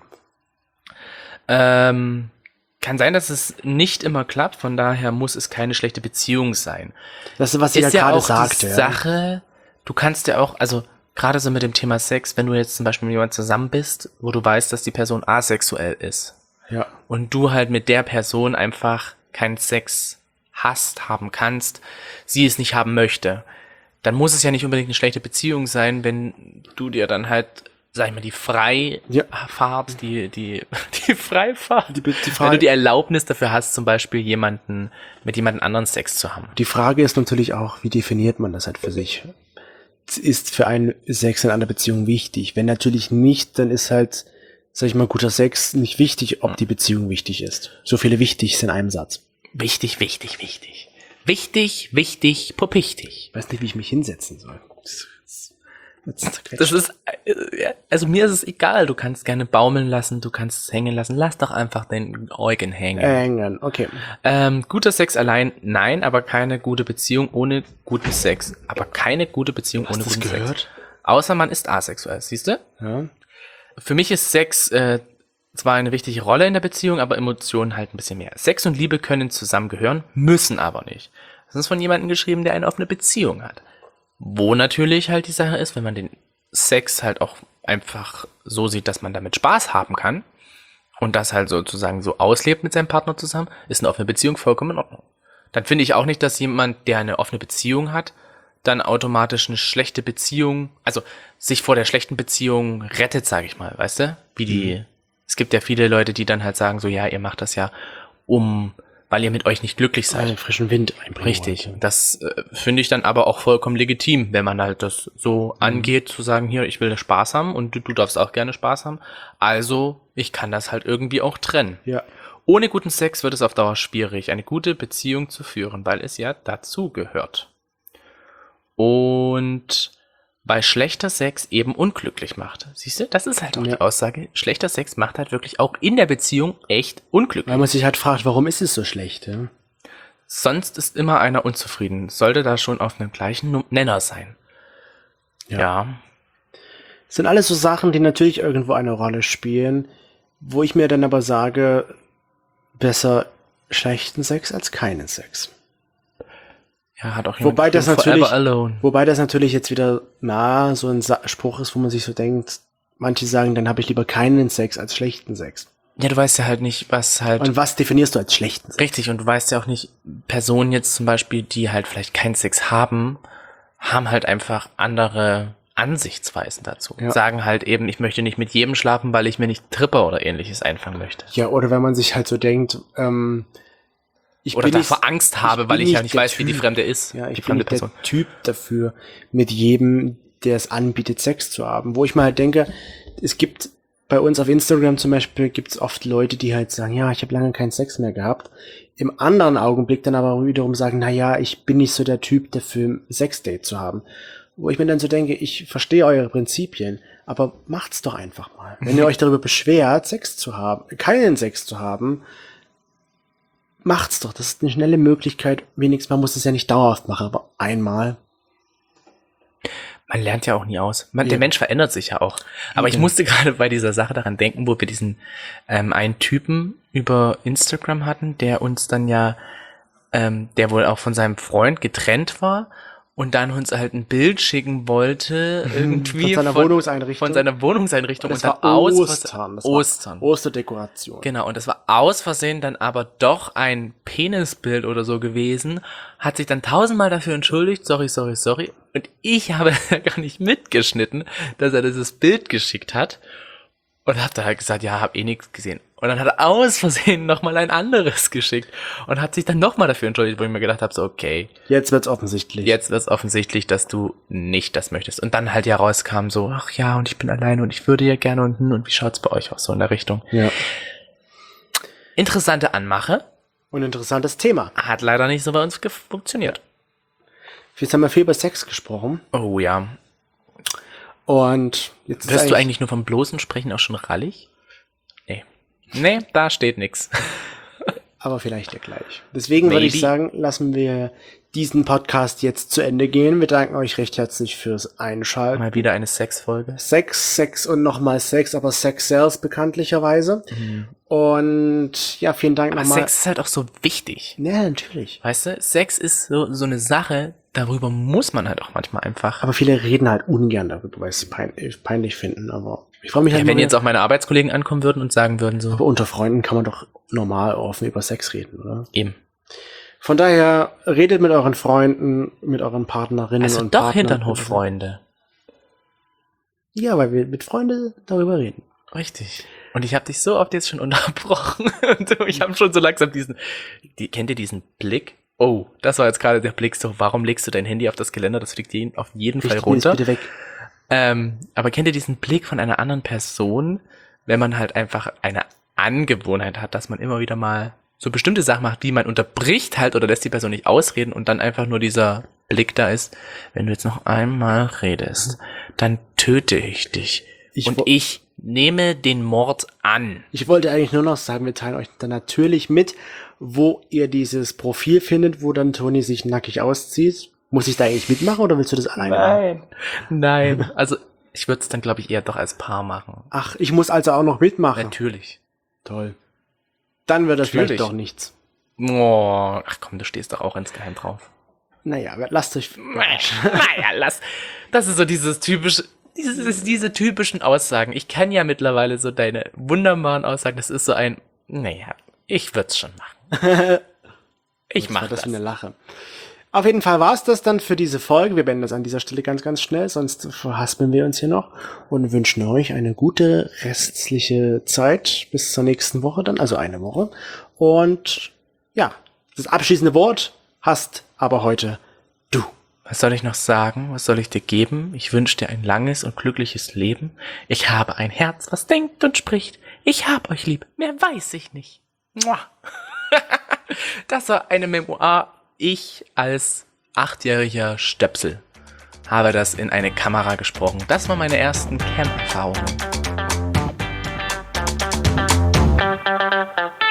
Speaker 1: Ja.
Speaker 2: Ähm, kann sein, dass es nicht immer klappt, von daher muss es keine schlechte Beziehung sein.
Speaker 1: Das ist, was sie ja
Speaker 2: Ist ja
Speaker 1: gerade
Speaker 2: auch
Speaker 1: sagte.
Speaker 2: die
Speaker 1: Ja.
Speaker 2: Sache, du kannst ja auch, also gerade so mit dem Thema Sex, wenn du jetzt zum Beispiel mit jemandem zusammen bist, wo du weißt, dass die Person asexuell ist
Speaker 1: Ja.
Speaker 2: und du halt mit der Person einfach keinen Sex hast, haben kannst, sie es nicht haben möchte, dann muss es ja nicht unbedingt eine schlechte Beziehung sein, wenn du dir dann halt, sag ich mal, die Freifahrt, die, die, die Freifahrt,
Speaker 1: Die, die,
Speaker 2: wenn du
Speaker 1: Frage,
Speaker 2: die Erlaubnis dafür hast, zum Beispiel jemanden, mit jemandem anderen Sex zu haben.
Speaker 1: die Frage ist natürlich auch, wie definiert man das halt für sich? Ist für einen Sex in einer Beziehung wichtig? Wenn natürlich nicht, dann ist halt, sag ich mal, guter Sex nicht wichtig, ob die Beziehung wichtig ist. So viele wichtig in einem Satz.
Speaker 2: Wichtig, wichtig, wichtig. Wichtig, wichtig, popichtig.
Speaker 1: Ich weiß nicht, wie ich mich hinsetzen soll. Das,
Speaker 2: Das ist, äh, also mir ist es egal, du kannst gerne baumeln lassen, du kannst es hängen lassen, lass doch einfach den Eugen hängen.
Speaker 1: Engen, okay.
Speaker 2: Ähm, guter Sex allein, nein, aber keine gute Beziehung ohne guten Sex. Aber keine gute Beziehung
Speaker 1: Hast
Speaker 2: ohne
Speaker 1: du das
Speaker 2: guten Sex.
Speaker 1: gehört?
Speaker 2: Außer man ist asexuell, siehst du?
Speaker 1: Ja.
Speaker 2: Für mich ist Sex äh, zwar eine wichtige Rolle in der Beziehung, aber Emotionen halt ein bisschen mehr. Sex und Liebe können zusammengehören, müssen aber nicht. Das ist von jemandem geschrieben, der eine offene Beziehung hat. Wo natürlich halt die Sache ist, wenn man den Sex halt auch einfach so sieht, dass man damit Spaß haben kann und das halt sozusagen so auslebt mit seinem Partner zusammen, ist eine offene Beziehung vollkommen in Ordnung. Dann finde ich auch nicht, dass jemand, der eine offene Beziehung hat, dann automatisch eine schlechte Beziehung, also sich vor der schlechten Beziehung rettet, sage ich mal, weißt du? Wie die, mhm. Es gibt ja viele Leute, die dann halt sagen so, ja, ihr macht das ja, um, weil ihr mit euch nicht glücklich seid.
Speaker 1: Einen frischen Wind einbringen.
Speaker 2: Richtig.
Speaker 1: wollte.
Speaker 2: Das äh, finde ich dann aber auch vollkommen legitim, wenn man halt das so angeht, zu sagen, hier, ich will Spaß haben und du, du darfst auch gerne Spaß haben. Also, ich kann das halt irgendwie auch trennen.
Speaker 1: Ja.
Speaker 2: Ohne guten Sex wird es auf Dauer schwierig, eine gute Beziehung zu führen, weil es ja dazu gehört. Und weil schlechter Sex eben unglücklich macht. Siehst du, das ist halt auch
Speaker 1: Ja.
Speaker 2: die Aussage. Schlechter Sex macht halt wirklich auch in der Beziehung echt unglücklich.
Speaker 1: Weil man sich halt fragt, warum ist es so schlecht? Ja?
Speaker 2: Sonst ist immer einer unzufrieden. Sollte da schon auf einem gleichen Nu- Nenner sein.
Speaker 1: Ja.
Speaker 2: Ja.
Speaker 1: Das sind alles so Sachen, die natürlich irgendwo eine Rolle spielen, wo ich mir dann aber sage, besser schlechten Sex als keinen Sex.
Speaker 2: Ja, hat auch jemand
Speaker 1: Wobei das
Speaker 2: Forever
Speaker 1: natürlich,
Speaker 2: Alone.
Speaker 1: wobei das natürlich jetzt wieder, na, so ein Sa- Spruch ist, wo man sich so denkt, manche sagen, dann habe ich lieber keinen Sex als schlechten Sex.
Speaker 2: Ja, du weißt ja halt nicht, was halt...
Speaker 1: Und was definierst du als schlechten Sex?
Speaker 2: Richtig, und du weißt ja auch nicht, Personen jetzt zum Beispiel, die halt vielleicht keinen Sex haben, haben halt einfach andere Ansichtsweisen dazu.
Speaker 1: Ja.
Speaker 2: Sagen halt eben, ich möchte nicht mit jedem schlafen, weil ich mir nicht Tripper oder ähnliches einfangen möchte.
Speaker 1: Ja, oder wenn man sich halt so denkt, ähm, ich
Speaker 2: Oder
Speaker 1: bin nicht,
Speaker 2: davor Angst habe,
Speaker 1: ich
Speaker 2: weil
Speaker 1: bin
Speaker 2: ich ja
Speaker 1: nicht
Speaker 2: nicht
Speaker 1: der
Speaker 2: weiß, wie die
Speaker 1: Typ.
Speaker 2: Fremde ist.
Speaker 1: ja, ich
Speaker 2: die
Speaker 1: bin
Speaker 2: fremde
Speaker 1: nicht
Speaker 2: Person.
Speaker 1: der Typ dafür, mit jedem, der es anbietet, Sex zu haben. Wo ich mal halt denke, es gibt bei uns auf Instagram zum Beispiel gibt's oft Leute, die halt sagen, ja, ich habe lange keinen Sex mehr gehabt. Im anderen Augenblick dann aber wiederum sagen, na ja, ich bin nicht so der Typ, dafür ein Sexdate zu haben. Wo ich mir dann so denke, ich verstehe eure Prinzipien, aber macht's doch einfach mal. Wenn ihr euch darüber beschwert, Sex zu haben, keinen Sex zu haben, macht's doch. Das ist eine schnelle Möglichkeit. Wenigstens, man muss es ja nicht dauerhaft machen, aber einmal.
Speaker 2: Man lernt ja auch nie aus. Man,
Speaker 1: Ja.
Speaker 2: Der Mensch verändert sich ja auch. Aber ich
Speaker 1: Eben.
Speaker 2: musste gerade bei dieser Sache daran denken, wo wir diesen ähm, einen Typen über Instagram hatten, der uns dann ja, ähm, der wohl auch von seinem Freund getrennt war und dann uns halt ein Bild schicken wollte, irgendwie
Speaker 1: Von seiner Wohnungseinrichtung.
Speaker 2: Von seiner Wohnungseinrichtung.
Speaker 1: Das
Speaker 2: und
Speaker 1: war
Speaker 2: dann aus
Speaker 1: Ostern. Das war
Speaker 2: Ostern.
Speaker 1: Osterdekoration.
Speaker 2: Genau, und das war aus Versehen dann aber doch ein Penisbild oder so gewesen, hat sich dann tausendmal dafür entschuldigt, sorry, sorry, sorry, und ich habe gar nicht mitgeschnitten, dass er dieses Bild geschickt hat und hab dann halt gesagt, ja, hab eh nichts gesehen. Und dann hat er aus Versehen nochmal ein anderes geschickt und hat sich dann nochmal dafür entschuldigt, wo ich mir gedacht habe, so okay,
Speaker 1: Jetzt wird's offensichtlich.
Speaker 2: jetzt wird's offensichtlich, dass du nicht das möchtest. Und dann halt ja rauskam so, ach ja, und ich bin alleine und ich würde ja gerne und hm, und wie schaut's bei euch aus, so in der Richtung.
Speaker 1: Ja.
Speaker 2: Interessante Anmache.
Speaker 1: Und interessantes Thema.
Speaker 2: Hat leider nicht so bei uns ge- funktioniert.
Speaker 1: Jetzt haben wir viel über Sex gesprochen.
Speaker 2: Oh ja.
Speaker 1: Und jetzt
Speaker 2: Wirst
Speaker 1: ist
Speaker 2: du eigentlich nur vom bloßen Sprechen auch schon rallig? Nee. Nee, da steht nix.
Speaker 1: aber vielleicht ja gleich. Deswegen würde ich
Speaker 2: Maybe.
Speaker 1: sagen, lassen wir diesen Podcast jetzt zu Ende gehen. Wir danken euch recht herzlich fürs Einschalten.
Speaker 2: Mal wieder eine Sexfolge.
Speaker 1: Sex, Sex und nochmal Sex, aber Sex sells bekanntlicherweise. Und ja, vielen Dank
Speaker 2: Aber
Speaker 1: nochmal.
Speaker 2: Sex ist halt auch so wichtig.
Speaker 1: Ja, natürlich.
Speaker 2: Weißt du, Sex ist so, so eine Sache, darüber muss man halt auch manchmal einfach.
Speaker 1: Aber viele reden halt ungern darüber, weil sie es peinlich, peinlich finden. Aber ich freue mich
Speaker 2: Ja,
Speaker 1: halt
Speaker 2: wenn
Speaker 1: immer,
Speaker 2: jetzt auch meine Arbeitskollegen ankommen würden und sagen würden so,
Speaker 1: aber unter Freunden kann man doch normal offen über Sex reden, oder?
Speaker 2: eben.
Speaker 1: Von daher, redet mit euren Freunden, mit euren Partnerinnen
Speaker 2: Also
Speaker 1: und
Speaker 2: doch
Speaker 1: Partnern.
Speaker 2: Hinternhof-Freunde.
Speaker 1: Ja, weil wir mit Freunden darüber reden.
Speaker 2: Richtig. Und ich habe dich so oft jetzt schon unterbrochen. Und ich habe schon so langsam diesen, die, kennt ihr diesen Blick? Oh, das war jetzt gerade der Blick so, warum legst du dein Handy auf das Geländer? Das fliegt jeden, auf jeden Fall
Speaker 1: Richten wir es
Speaker 2: runter.
Speaker 1: bitte weg.
Speaker 2: Ähm, aber kennt ihr diesen Blick von einer anderen Person, wenn man halt einfach eine Angewohnheit hat, dass man immer wieder mal so bestimmte Sachen macht, wie man unterbricht halt oder lässt die Person nicht ausreden und dann einfach nur dieser Blick da ist, wenn du jetzt noch einmal redest, dann töte ich dich.
Speaker 1: Ich
Speaker 2: und
Speaker 1: wo-
Speaker 2: ich nehme den Mord an.
Speaker 1: Ich wollte eigentlich nur noch sagen, wir teilen euch dann natürlich mit, wo ihr dieses Profil findet, wo dann Toni sich nackig auszieht. Muss ich da eigentlich mitmachen oder willst du das alleine machen?
Speaker 2: Nein. Nein. Also ich würde es dann, glaube ich, eher doch als Paar machen.
Speaker 1: Ach, ich muss also auch noch mitmachen.
Speaker 2: Natürlich.
Speaker 1: Toll. Dann wird das
Speaker 2: Natürlich.
Speaker 1: vielleicht doch nichts.
Speaker 2: Oh, ach komm, du stehst doch auch insgeheim drauf.
Speaker 1: Naja, aber lasst euch...
Speaker 2: Naja, lass. Das ist so dieses typische, dieses, diese typischen Aussagen. Ich kann ja mittlerweile so deine wunderbaren Aussagen, das ist so ein, naja, ich würd's schon machen. Ich
Speaker 1: Was
Speaker 2: mach
Speaker 1: war das
Speaker 2: das.
Speaker 1: für eine Lache. Auf jeden Fall war es das dann für diese Folge. Wir beenden das an dieser Stelle ganz, ganz schnell, sonst verhaspeln wir uns hier noch und wünschen euch eine gute restliche Zeit bis zur nächsten Woche dann, also eine Woche. Und ja, das abschließende Wort hast aber heute du.
Speaker 2: Was soll ich noch sagen? Was soll ich dir geben? Ich wünsche dir ein langes und glückliches Leben. Ich habe ein Herz, was denkt und spricht. Ich hab euch lieb. Mehr weiß ich nicht. Mua. Das war eine Memoir. Ich als achtjähriger Stöpsel habe das in eine Kamera gesprochen. Das waren meine ersten Cam-Erfahrungen.